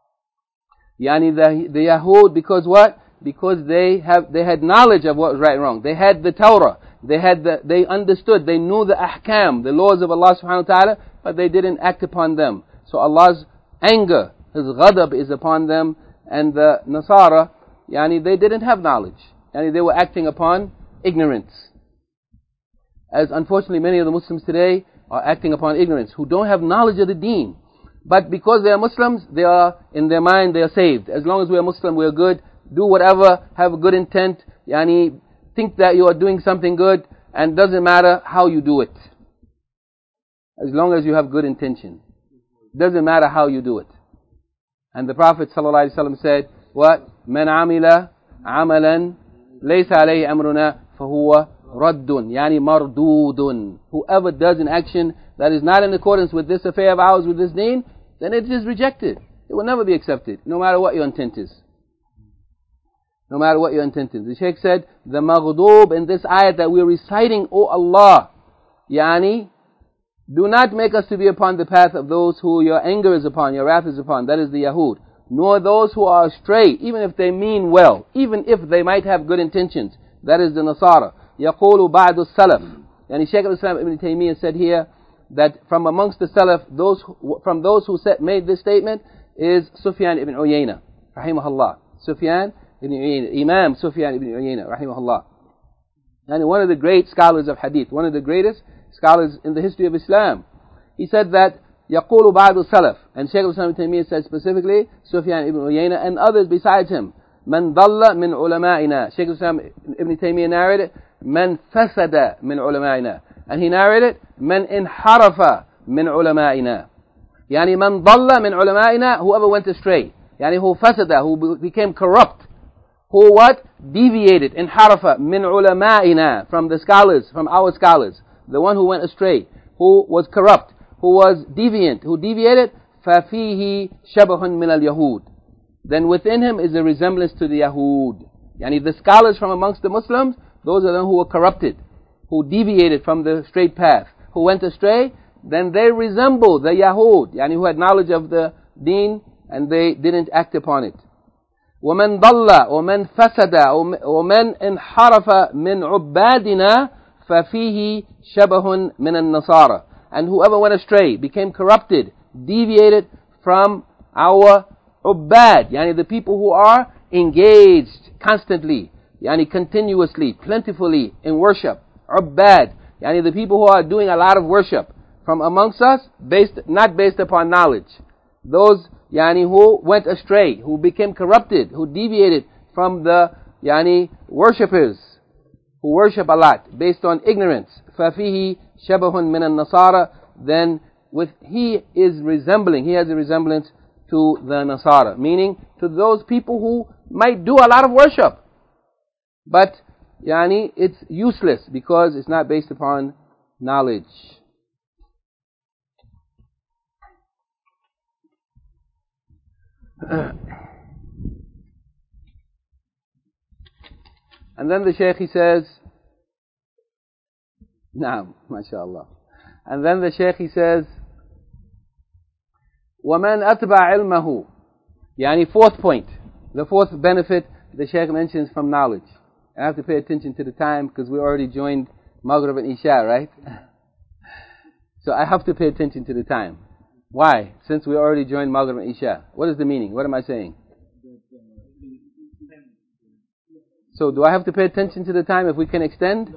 The Yahud, because what? Because they had knowledge of what was right and wrong. They had the Torah. They understood, they knew the ahkam, the laws of Allah subhanahu wa ta'ala, but they didn't act upon them. So Allah's anger, His ghadab is upon them. And the Nasara, they didn't have knowledge. They were acting upon ignorance. As unfortunately many of the Muslims today are acting upon ignorance, who don't have knowledge of the deen. But because they are Muslims, they are, in their mind, they are saved. As long as we are Muslim, we are good. Do whatever, have a good intent, think that you are doing something good, and doesn't matter how you do it. As long as you have good intention. Doesn't matter how you do it. And the Prophet ﷺ said, what? مَنْ عَمِلَ عَمَلًا لَيْسَ عَلَيْهِ أَمْرُنَا فَهُوَ رَدٌّ مَرْدُودٌ. Whoever does an action that is not in accordance with this affair of ours, with this deen, then it is rejected. It will never be accepted, no matter what your intent is. No matter what your intent is. The Shaykh said, the maghdub in this ayat that we are reciting, O Allah, do not make us to be upon the path of those who your anger is upon, your wrath is upon. That is the Yahud. nor those who are astray, even if they mean well, even if they might have good intentions. That is the Nasara. يَقُولُ بَعْدُ السَّلَفِ. Yani Shaykh al-Islam Ibn Taymiyyah said here that from amongst the Salaf, from those who made this statement is Sufyan ibn Uyayna, rahimahullah. Sufyan ibn Uyayna, Imam Sufyan ibn Uyayna, rahimahullah. And one of the great scholars of hadith, one of the greatest scholars in the history of Islam. He said that يَقُولُ بَعْدُ السَّلَفِ. And Shaykh al-Islam Ibn Taymiyyah said specifically, Sufyan ibn Uyayna and others besides him, مَنْ ضَلَّ مِنْ عُلَمَائِنَا. Shaykh al-Islam Ibn Taymiyyah narrated, مَنْ فَسَدَ مِنْ عُلَمَائِنَا. And he narrated, مَنْ انْحَرَفَ مِنْ عُلَمَائِنَا. Yani مَنْ ضَلَّ مِنْ عُلَمَائِنَا, whoever went astray. Yani who fasada, who became corrupt. Who what? Deviated, انحرف مِنْ عُلَمَائِنَا, from the scholars, from our scholars. The one who went astray, who was corrupt, who was deviant, who deviated, فَفِيهِ شَبَهٌ مِنَ الْيَهُودِ. Then within him is a resemblance to the Yahud. Yani the scholars from amongst the Muslims, those are them who were corrupted, who deviated from the straight path, who went astray, then they resemble the Yahud, yani who had knowledge of the deen and they didn't act upon it. وَمَنْ ضَلَّ وَمَنْ فَسَدَ وَمَنْ انْحَرَفَ مِنْ عُبَّادِنَا فَفِيهِ شَبَهٌ مِنَ النَّصَارَى. And whoever went astray, became corrupted, deviated from our ubbad, yani the people who are engaged constantly, yani continuously, plentifully in worship. Ubbad, yani the people who are doing a lot of worship from amongst us, not based upon knowledge. Those yani who went astray, who became corrupted, who deviated from the yani worshippers, who worship a lot based on ignorance. فَفِيهِ شَبَهٌ مِنَ النَّصَارَى. Then he has a resemblance to the Nasara, meaning to those people who might do a lot of worship, but yani it's useless because it's not based upon knowledge. And then the Shaykh, he says, Naam, mashallah. And then the Shaykh, he says, وَمَنْ أَتْبَعَ عِلْمَهُ. Yani fourth point, the fourth benefit the Shaykh mentions from knowledge. I have to pay attention to the time because we already joined Maghrib and Isha, right? So I have to pay attention to the time. Why? Since we already joined Maghrib and Isha. What is the meaning? What am I saying? So do I have to pay attention to the time if we can extend?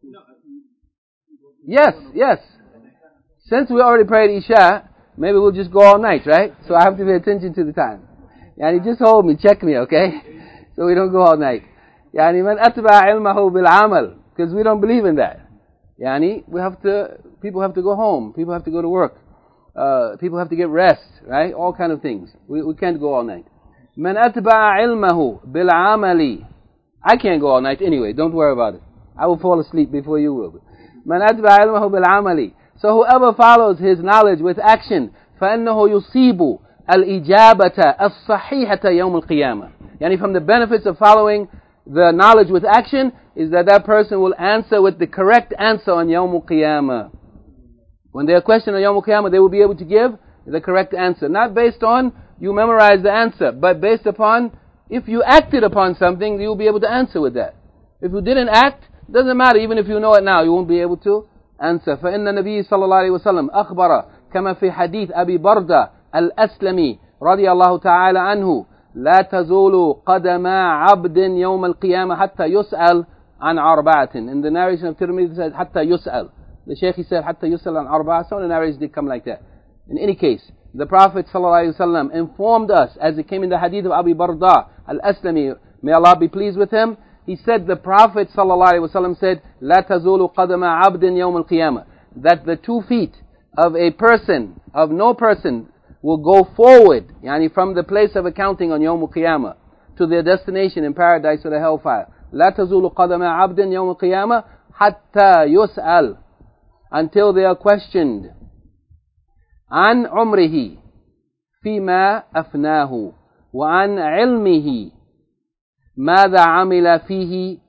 Yes. Since we already prayed Isha, maybe we'll just go all night, right? So I have to pay attention to the time. Yani just hold me, check me, okay? So we don't go all night. Yani man atba ilmahu bil amal, because we don't believe in that. Yani people have to go home, people have to go to work, people have to get rest, right? All kind of things. We can't go all night. Man atba ilmahu bil amali. I can't go all night anyway, don't worry about it. I will fall asleep before you will. Man atba ilmahu bil amali. So whoever follows his knowledge with action, فَإِنَّهُ يُصِيبُ الْإِجَابَةَ الصَّحِيحَةَ يَوْمَ الْقِيَامَةِ. Yani from the benefits of following the knowledge with action is that person will answer with the correct answer on Yawm al-Qiyamah. When they are questioned on Yawm al-Qiyamah, they will be able to give the correct answer. Not based on you memorize the answer, but based upon if you acted upon something, you will be able to answer with that. If you didn't act, doesn't matter. Even if you know it now, you won't be able to answer. فإن النبي صلى الله عليه وسلم أخبر كما في حديث أبي بردة الأسلمي رضي الله تعالى عنه لا تزول قدم عبد يوم القيامة حتى يسأل عن أربعة. In the narration of Tirmidhi, it said حتى يسأل. The Shaykh, he said حتى يسأل عن أربعة. Some of the narrations did come like that. In any case, the Prophet صلى الله عليه وسلم informed us, as it came in the hadith of Abu Barda al-Aslami, may Allah be pleased with him. He said, the Prophet ﷺ said, لا تزول قدم عبد يوم القيامة, that the 2 feet of a person, of no person, will go forward, yani from the place of accounting on Yawm al-Qiyamah to their destination in paradise or the hellfire. لا تزول قدم عبد يوم القيامة حتى يسأل, until they are questioned عن عمره فيما أفناه وعن علمه ماذا عمل فيه.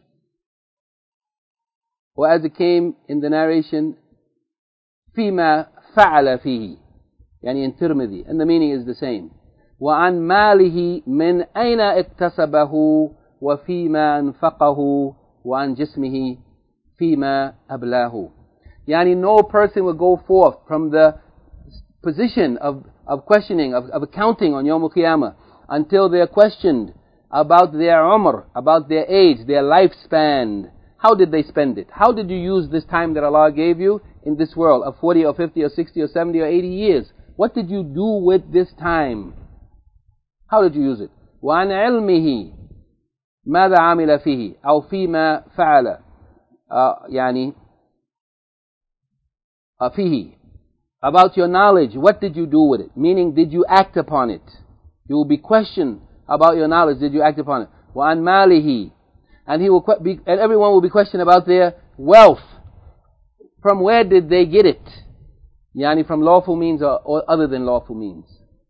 Or as it came in the narration, فيما فعل فيه, يعني in Tirmidhi, and the meaning is the same. وعن ماله من أين اكتسبه وفيما أنفقه وعن جسمه فيما أبلاه. Yani no person will go forth from the position of questioning, of accounting on Yawm al-Qiyamah until they are questioned about their umr, about their age, their lifespan. How did they spend it? How did you use this time that Allah gave you in this world of 40 or 50 or 60 or 70 or 80 years? What did you do with this time? How did you use it? وَعَنْ عِلْمِهِ ماذا عمل فيه أو فيما فعل يعني فيه. About your knowledge, what did you do with it? Meaning, did you act upon it? You will be questioned about your knowledge. Did you act upon it? وَعَنْ مَالِهِ. And and everyone will be questioned about their wealth. From where did they get it? Yani from lawful means or other than lawful means.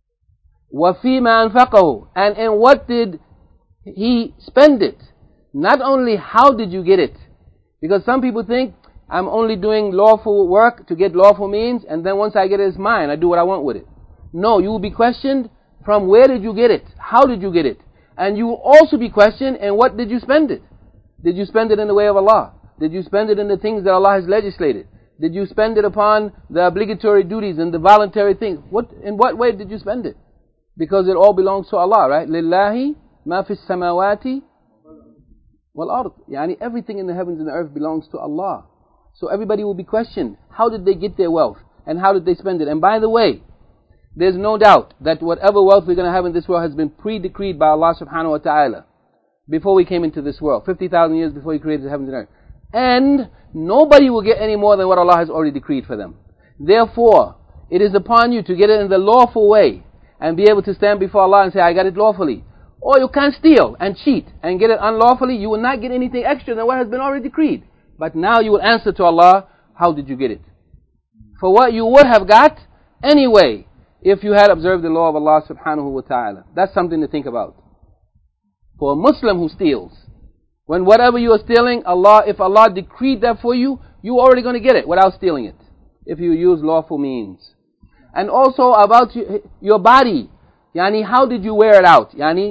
وَفِيمَا أَنْفَقَهُ. And in what did he spend it? Not only how did you get it? Because some people think, I'm only doing lawful work to get lawful means, and then once I get it, it's mine. I do what I want with it. No, you will be questioned from where did you get it? How did you get it? And you will also be questioned, and what did you spend it? Did you spend it in the way of Allah? Did you spend it in the things that Allah has legislated? Did you spend it upon the obligatory duties and the voluntary things? In what way did you spend it? Because it all belongs to Allah, right? لِلَّهِ مَا فِي السَّمَاوَاتِ وَالْأَرْضِ. Yani everything in the heavens and the earth belongs to Allah. So everybody will be questioned, how did they get their wealth? And how did they spend it? And by the way, there's no doubt that whatever wealth we're going to have in this world has been pre-decreed by Allah subhanahu wa ta'ala before we came into this world, 50,000 years before He created the heavens and earth. And nobody will get any more than what Allah has already decreed for them. Therefore, it is upon you to get it in the lawful way and be able to stand before Allah and say, I got it lawfully. Or you can't steal and cheat and get it unlawfully. You will not get anything extra than what has been already decreed. But now you will answer to Allah, how did you get it? For what you would have got anyway if you had observed the law of Allah subhanahu wa ta'ala. That's something to think about. For a Muslim who steals, when whatever you are stealing, if Allah decreed that for you, you're already going to get it without stealing it, if you use lawful means. And also about your body. Yani, how did you wear it out? Yani,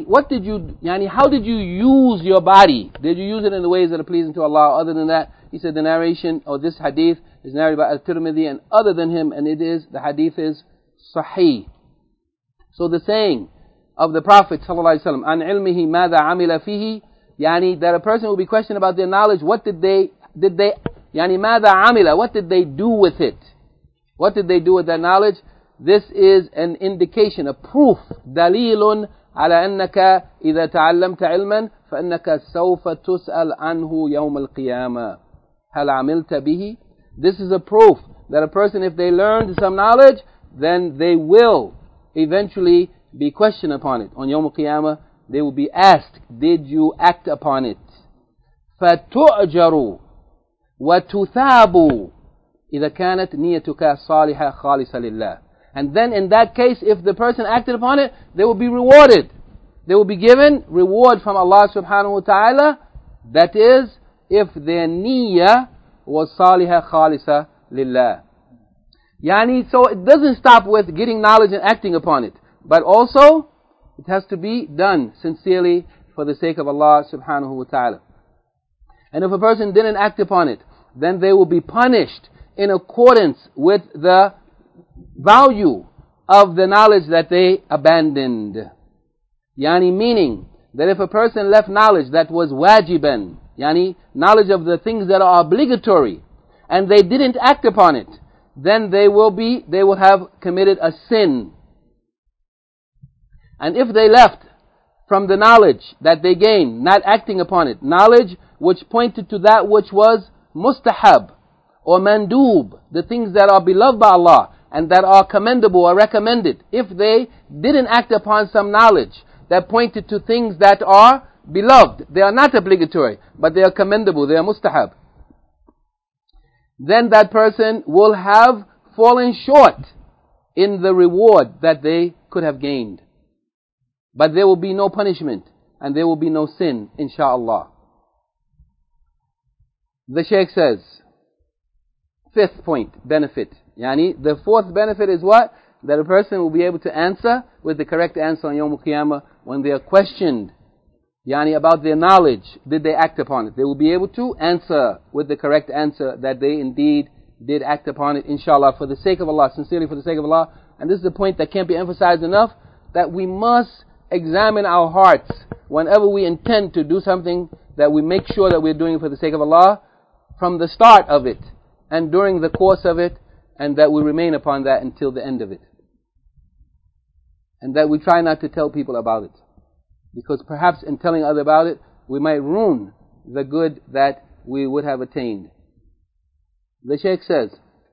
how did you use your body? Did you use it in the ways that are pleasing to Allah? Other than that, he said the narration or this hadith is narrated by Al-Tirmidhi and other than him, and the hadith is Sahih. So the saying of the Prophet ﷺ, an ilmihi mada amila fihi, yani that a person will be questioned about their knowledge. What did they yani mada amila, what did they do with it? What did they do with that knowledge? This is an indication, a proof, dalilun ala annaka idha ta'allamta ilman fa annaka sawfa tus'al anhu yawm al-qiyamah. Hal amilta bihi? This is a proof that a person, if they learned some knowledge, then they will eventually be questioned upon it. On Yawm al-Qiyamah, they will be asked, did you act upon it? فَتُؤْجَرُوا وَتُثَابُوا إِذَا كَانَتْ نِيَّتُكَ صَالِحَةً خَالِصَةً لِلَّهِ. And then in that case, if the person acted upon it, they will be rewarded. They will be given reward from Allah subhanahu wa ta'ala. That is, if their niyyah was salihah khalisa lillah. Yani, so it doesn't stop with getting knowledge and acting upon it. But also, it has to be done sincerely for the sake of Allah subhanahu wa ta'ala. And if a person didn't act upon it, then they will be punished in accordance with the value of the knowledge that they abandoned. Yani, meaning that if a person left knowledge that was wajiban, yani knowledge of the things that are obligatory, and they didn't act upon it, then they will have committed a sin. And if they left from the knowledge that they gained, not acting upon it, knowledge which pointed to that which was mustahab or mandub, the things that are beloved by Allah and that are commendable or recommended, if they didn't act upon some knowledge that pointed to things that are beloved, they are not obligatory, but they are commendable, they are mustahab, then that person will have fallen short in the reward that they could have gained. But there will be no punishment and there will be no sin, insha'Allah. The Shaykh says, fifth point, benefit. Yani, the fourth benefit is what? that a person will be able to answer with the correct answer on Yawm al-Qiyamah when they are questioned, about their knowledge. Did they act upon it? They will be able to answer with the correct answer that they indeed did act upon it, inshallah, for the sake of Allah, sincerely for the sake of Allah. And this is a point that can't be emphasized enough, that we must examine our hearts whenever we intend to do something, that we make sure that we're doing it for the sake of Allah from the start of it and during the course of it, and that we remain upon that until the end of it. And that we try not to tell people about it, because perhaps in telling others about it, we might ruin the good that we would have attained. The Shaykh says,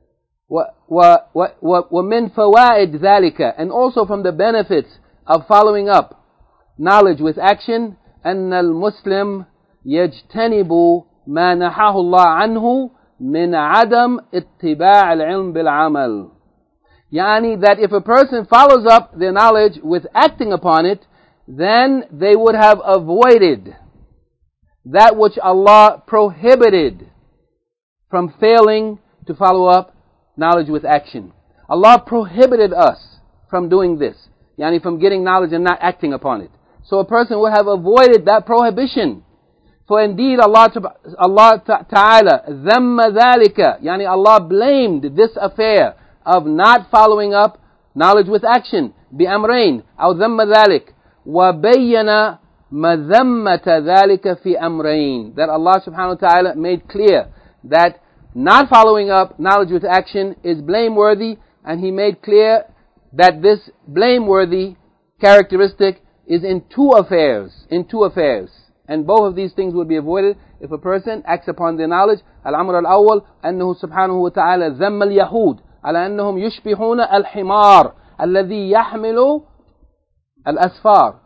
وَمِن فَوَائِدْ ذَلِكَ, and also from the benefits of following up knowledge with action, أَنَّ الْمُسْلِمْ يَجْتَنِبُ مَا نَحَاهُ اللَّهُ عَنْهُ مِنْ عَدَمْ اتِّبَاعِ الْعِلْمِ بِالْعَمَلِ. That if a person follows up their knowledge with acting upon it, then they would have avoided that which Allah prohibited from failing to follow up knowledge with action. Allah prohibited us from doing this, from getting knowledge and not acting upon it. So a person would have avoided that prohibition. For indeed Allah Ta'ala ذَمَّ ذَلِكَ, Allah blamed this affair of not following up knowledge with action, بِأَمْرَيْن أو ذَمَّ ذَلِكَ وَبَيَّنَ مَذَمَّةَ ذَلِكَ فِي أَمْرَيْن, that Allah subhanahu wa ta'ala made clear that not following up knowledge with action is blameworthy, and He made clear that this blameworthy characteristic is in two affairs, and both of these things would be avoided if a person acts upon their knowledge. Al-Amr al-Awwal, أنه سبحانه وتعالى ذم اليهود على أنهم يشبهون الحمار الذي يحمل الأسفار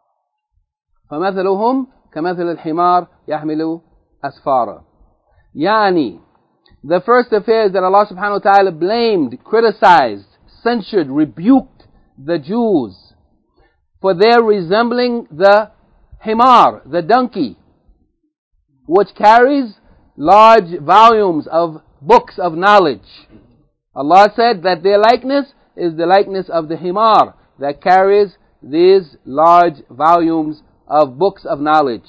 فمثلهم كمثل الحمار يحمل أسفارا. The first affair is that Allah subhanahu wa ta'ala blamed, criticized, censured, rebuked the Jews for their resembling the himar, the donkey, which carries large volumes of books of knowledge. Allah said that their likeness is the likeness of the himar that carries these large volumes of books of knowledge.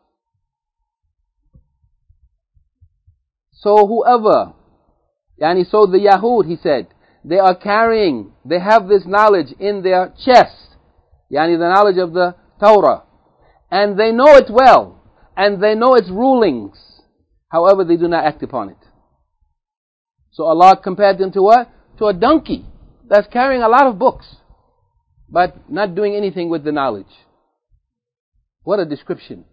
So whoever, so the Yahud, he said, they have this knowledge in their chest, the knowledge of the Torah, and they know it well, and they know its rulings. However, they do not act upon it. So Allah compared them to what? To a donkey that's carrying a lot of books, but not doing anything with the knowledge. What a description.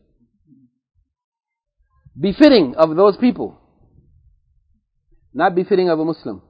Befitting of those people, not befitting of a Muslim.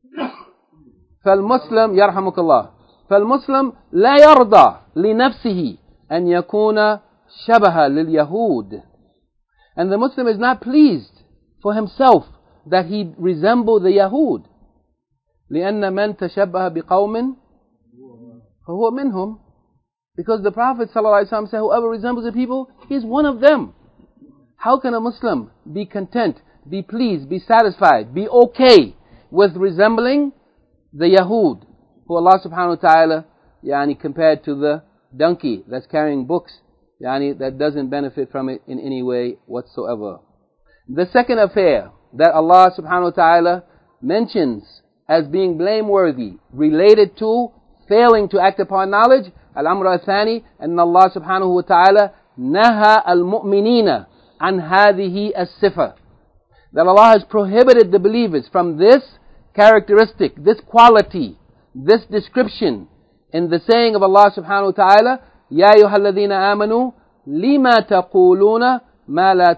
فالمسلم يرحمك الله فالمسلم لا يرضى لنفسه أن يكون شبها لليهود. And the Muslim is not pleased for himself that he resemble the Yahud. لأن من تشبه بقوم فهو منهم. Because the Prophet ﷺ said, whoever resembles the people, he is one of them. How can a Muslim be content, be pleased, be satisfied, be okay with resembling the Yahud, who Allah subhanahu wa ta'ala compared to the donkey that's carrying books, that doesn't benefit from it in any way whatsoever. The second affair that Allah subhanahu wa ta'ala mentions as being blameworthy, related to failing to act upon knowledge, Al-Amr al-Thani, أن Allah subhanahu wa ta'ala نهى المؤمنين عن هذه الصفة, that Allah has prohibited the believers from this characteristic, this quality, this description, in the saying of Allah subhanahu wa ta'ala, يا أيها الذين آمنوا لما تقولون ما لا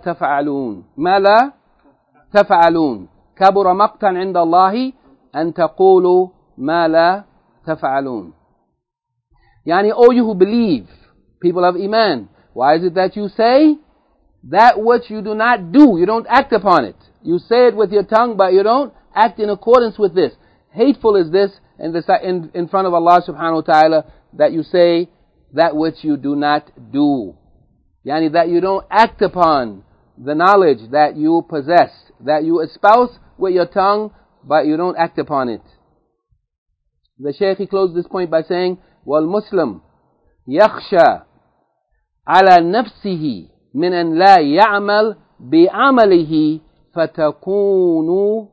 تفعلون كبر مقتا عند الله أن تقولوا ما لا تفعلون. O you who believe, people of Iman, why is it that you say that which you do not do, you don't act upon it? You say it with your tongue, but you don't act in accordance with this. Hateful is this in front of Allah subhanahu wa ta'ala, that you say that which you do not do. That you don't act upon the knowledge that you possess, that you espouse with your tongue, but you don't act upon it. The Shaykh, he closed this point by saying, وَالْمُسْلِمْ يَخْشَى على نفسه من أن لا يعمل بعمله فتكون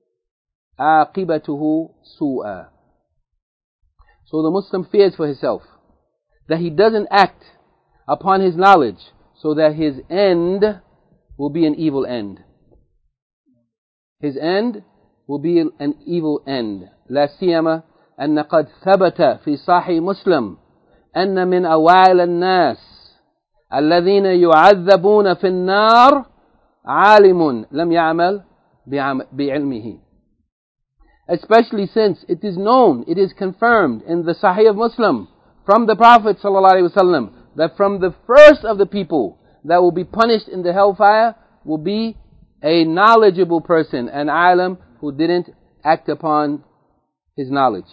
عاقبته سوءا. So the Muslim fears for himself that he doesn't act upon his knowledge, so that his end will be an evil end. His end will be an evil end. لا سيما أن قد ثبت في صحيح مسلم أن من أوائل الناس الذين يعذبون في النار عالم لم يعمل بعلمه. Especially since it is known, it is confirmed in the Sahih of Muslim from the Prophet ﷺ that from the first of the people that will be punished in the hellfire will be a knowledgeable person, an alim who didn't act upon his knowledge.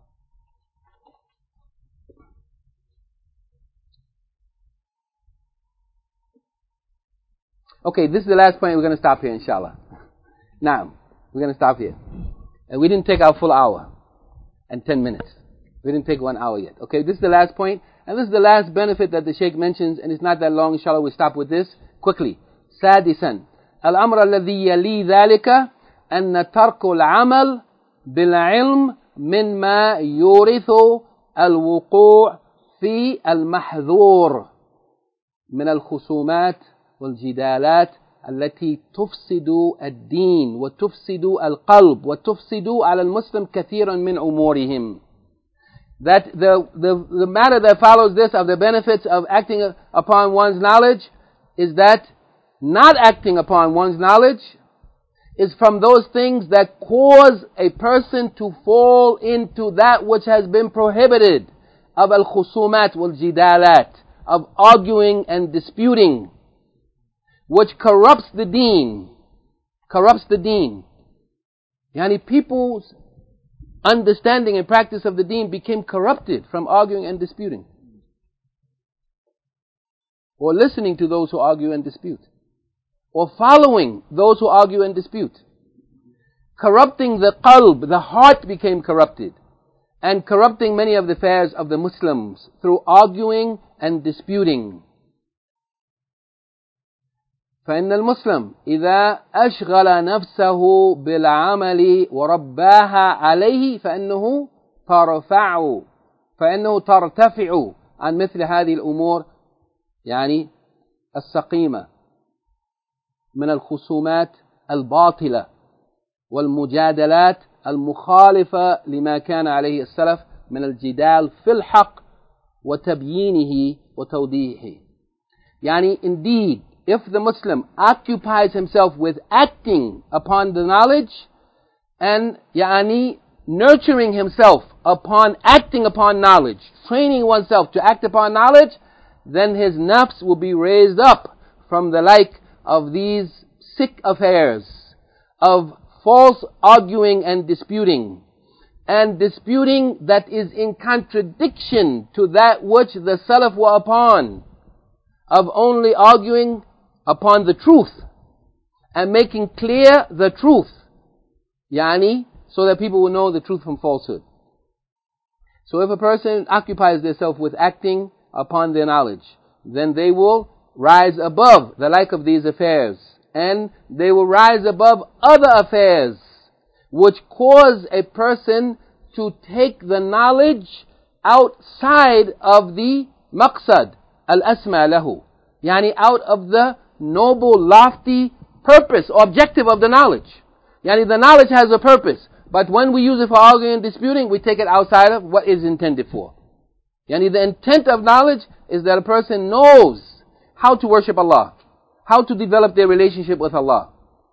Okay, this is the last point. We're going to stop here, inshallah. Now, we're going to stop here. And we didn't take our full hour and 10 minutes. We didn't take 1 hour yet. Okay, this is the last point. And this is the last benefit that the Shaykh mentions, and it's not that long, inshallah. We'll stop with this quickly. سادسا الأمر الذي يلي ذلك أن ترك العمل بالعلم مما يورث الوقوع في المحذور من الخصومات والجدالات التي تفسد الدين وتفسد القلب وتفسد على المسلم كثيرا من أمورهم. That the matter that follows this of the benefits of acting upon one's knowledge is that not acting upon one's knowledge is from those things that cause a person to fall into that which has been prohibited of al-khusumat wal-jidalat, of arguing and disputing, which corrupts the deen. Corrupts the deen. Yani people's understanding and practice of the deen became corrupted from arguing and disputing, or listening to those who argue and dispute, or following those who argue and dispute. Corrupting the qalb, the heart became corrupted, and corrupting many of the affairs of the Muslims through arguing and disputing. فإن المسلم إذا أشغل نفسه بالعمل ورباها عليه فإنه ترتفع عن مثل هذه الأمور يعني السقيمة من الخصومات الباطلة والمجادلات المخالفة لما كان عليه السلف من الجدال في الحق وتبيينه وتوضيحه. يعني indeed, if the Muslim occupies himself with acting upon the knowledge and nurturing himself upon acting upon knowledge, training oneself to act upon knowledge, then his nafs will be raised up from the like of these sick affairs of false arguing and disputing that is in contradiction to that which the Salaf were upon, of only arguing upon the truth and making clear the truth, so that people will know the truth from falsehood. So if a person occupies themselves with acting upon their knowledge, then they will rise above the like of these affairs, and they will rise above other affairs which cause a person to take the knowledge outside of the maqsad al-asma lahu, out of the noble, lofty purpose or objective of the knowledge. The knowledge has a purpose, but when we use it for arguing and disputing, we take it outside of what is intended for. The intent of knowledge is that a person knows how to worship Allah, how to develop their relationship with Allah.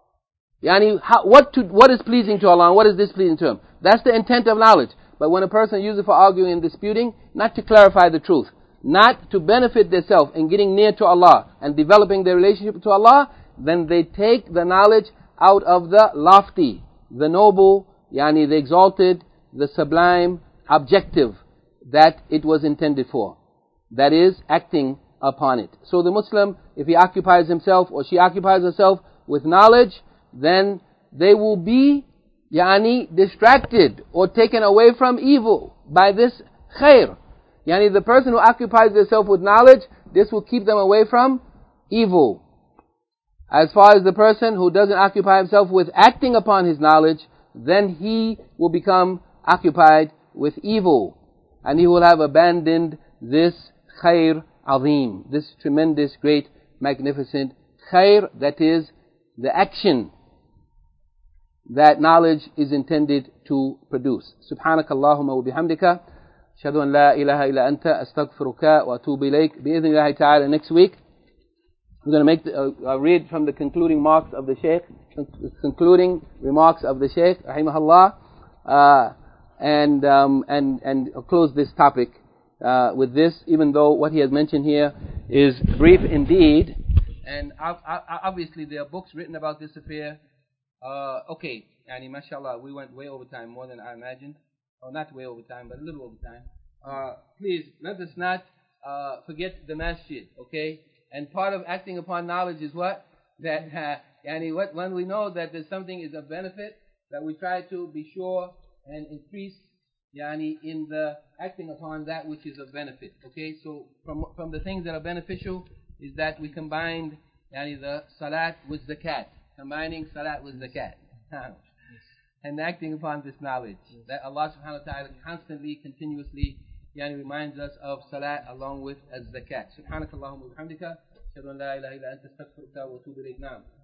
What is pleasing to Allah and what is displeasing to Him. That's the intent of knowledge. But when a person uses it for arguing and disputing, not to clarify the truth, not to benefit themselves in getting near to Allah and developing their relationship to Allah, then they take the knowledge out of the lofty, the noble, the exalted, the sublime objective that it was intended for. That is, acting upon it. So the Muslim, if he occupies himself or she occupies herself with knowledge, then they will be, distracted or taken away from evil by this khair. The person who occupies himself with knowledge, this will keep them away from evil. As far as the person who doesn't occupy himself with acting upon his knowledge, then he will become occupied with evil. And he will have abandoned this khair azim, this tremendous, great, magnificent khair, that is the action that knowledge is intended to produce. Subhanakallahumma wa bihamdika, ashhadu an la ilaha illa anta, astaghfiruka wa atubu ilayk. Bi-idhnillahi ta'ala, next week we're going to make read from the concluding remarks of the Shaykh, rahimahullah, and close this topic with this, even though what he has mentioned here is brief indeed, and obviously there are books written about this affair. Okay, mashallah, we went way over time, more than I imagined. Or not way over time, but a little over time. Please, let us not forget the masjid, okay? And part of acting upon knowledge is what? That, when we know that there's something is of benefit, that we try to be sure and increase, in the acting upon that which is of benefit, okay? So, from the things that are beneficial is that we combined, the salat with zakat. Combining salat with zakat. And acting upon this knowledge. That Allah subhanahu wa ta'ala constantly, continuously, reminds us of salat along with az-zakat. Subhanakallahumma wa bihamdika, ashhadu an la ilaha illa anta, astaghfiruka wa atubu ilayk.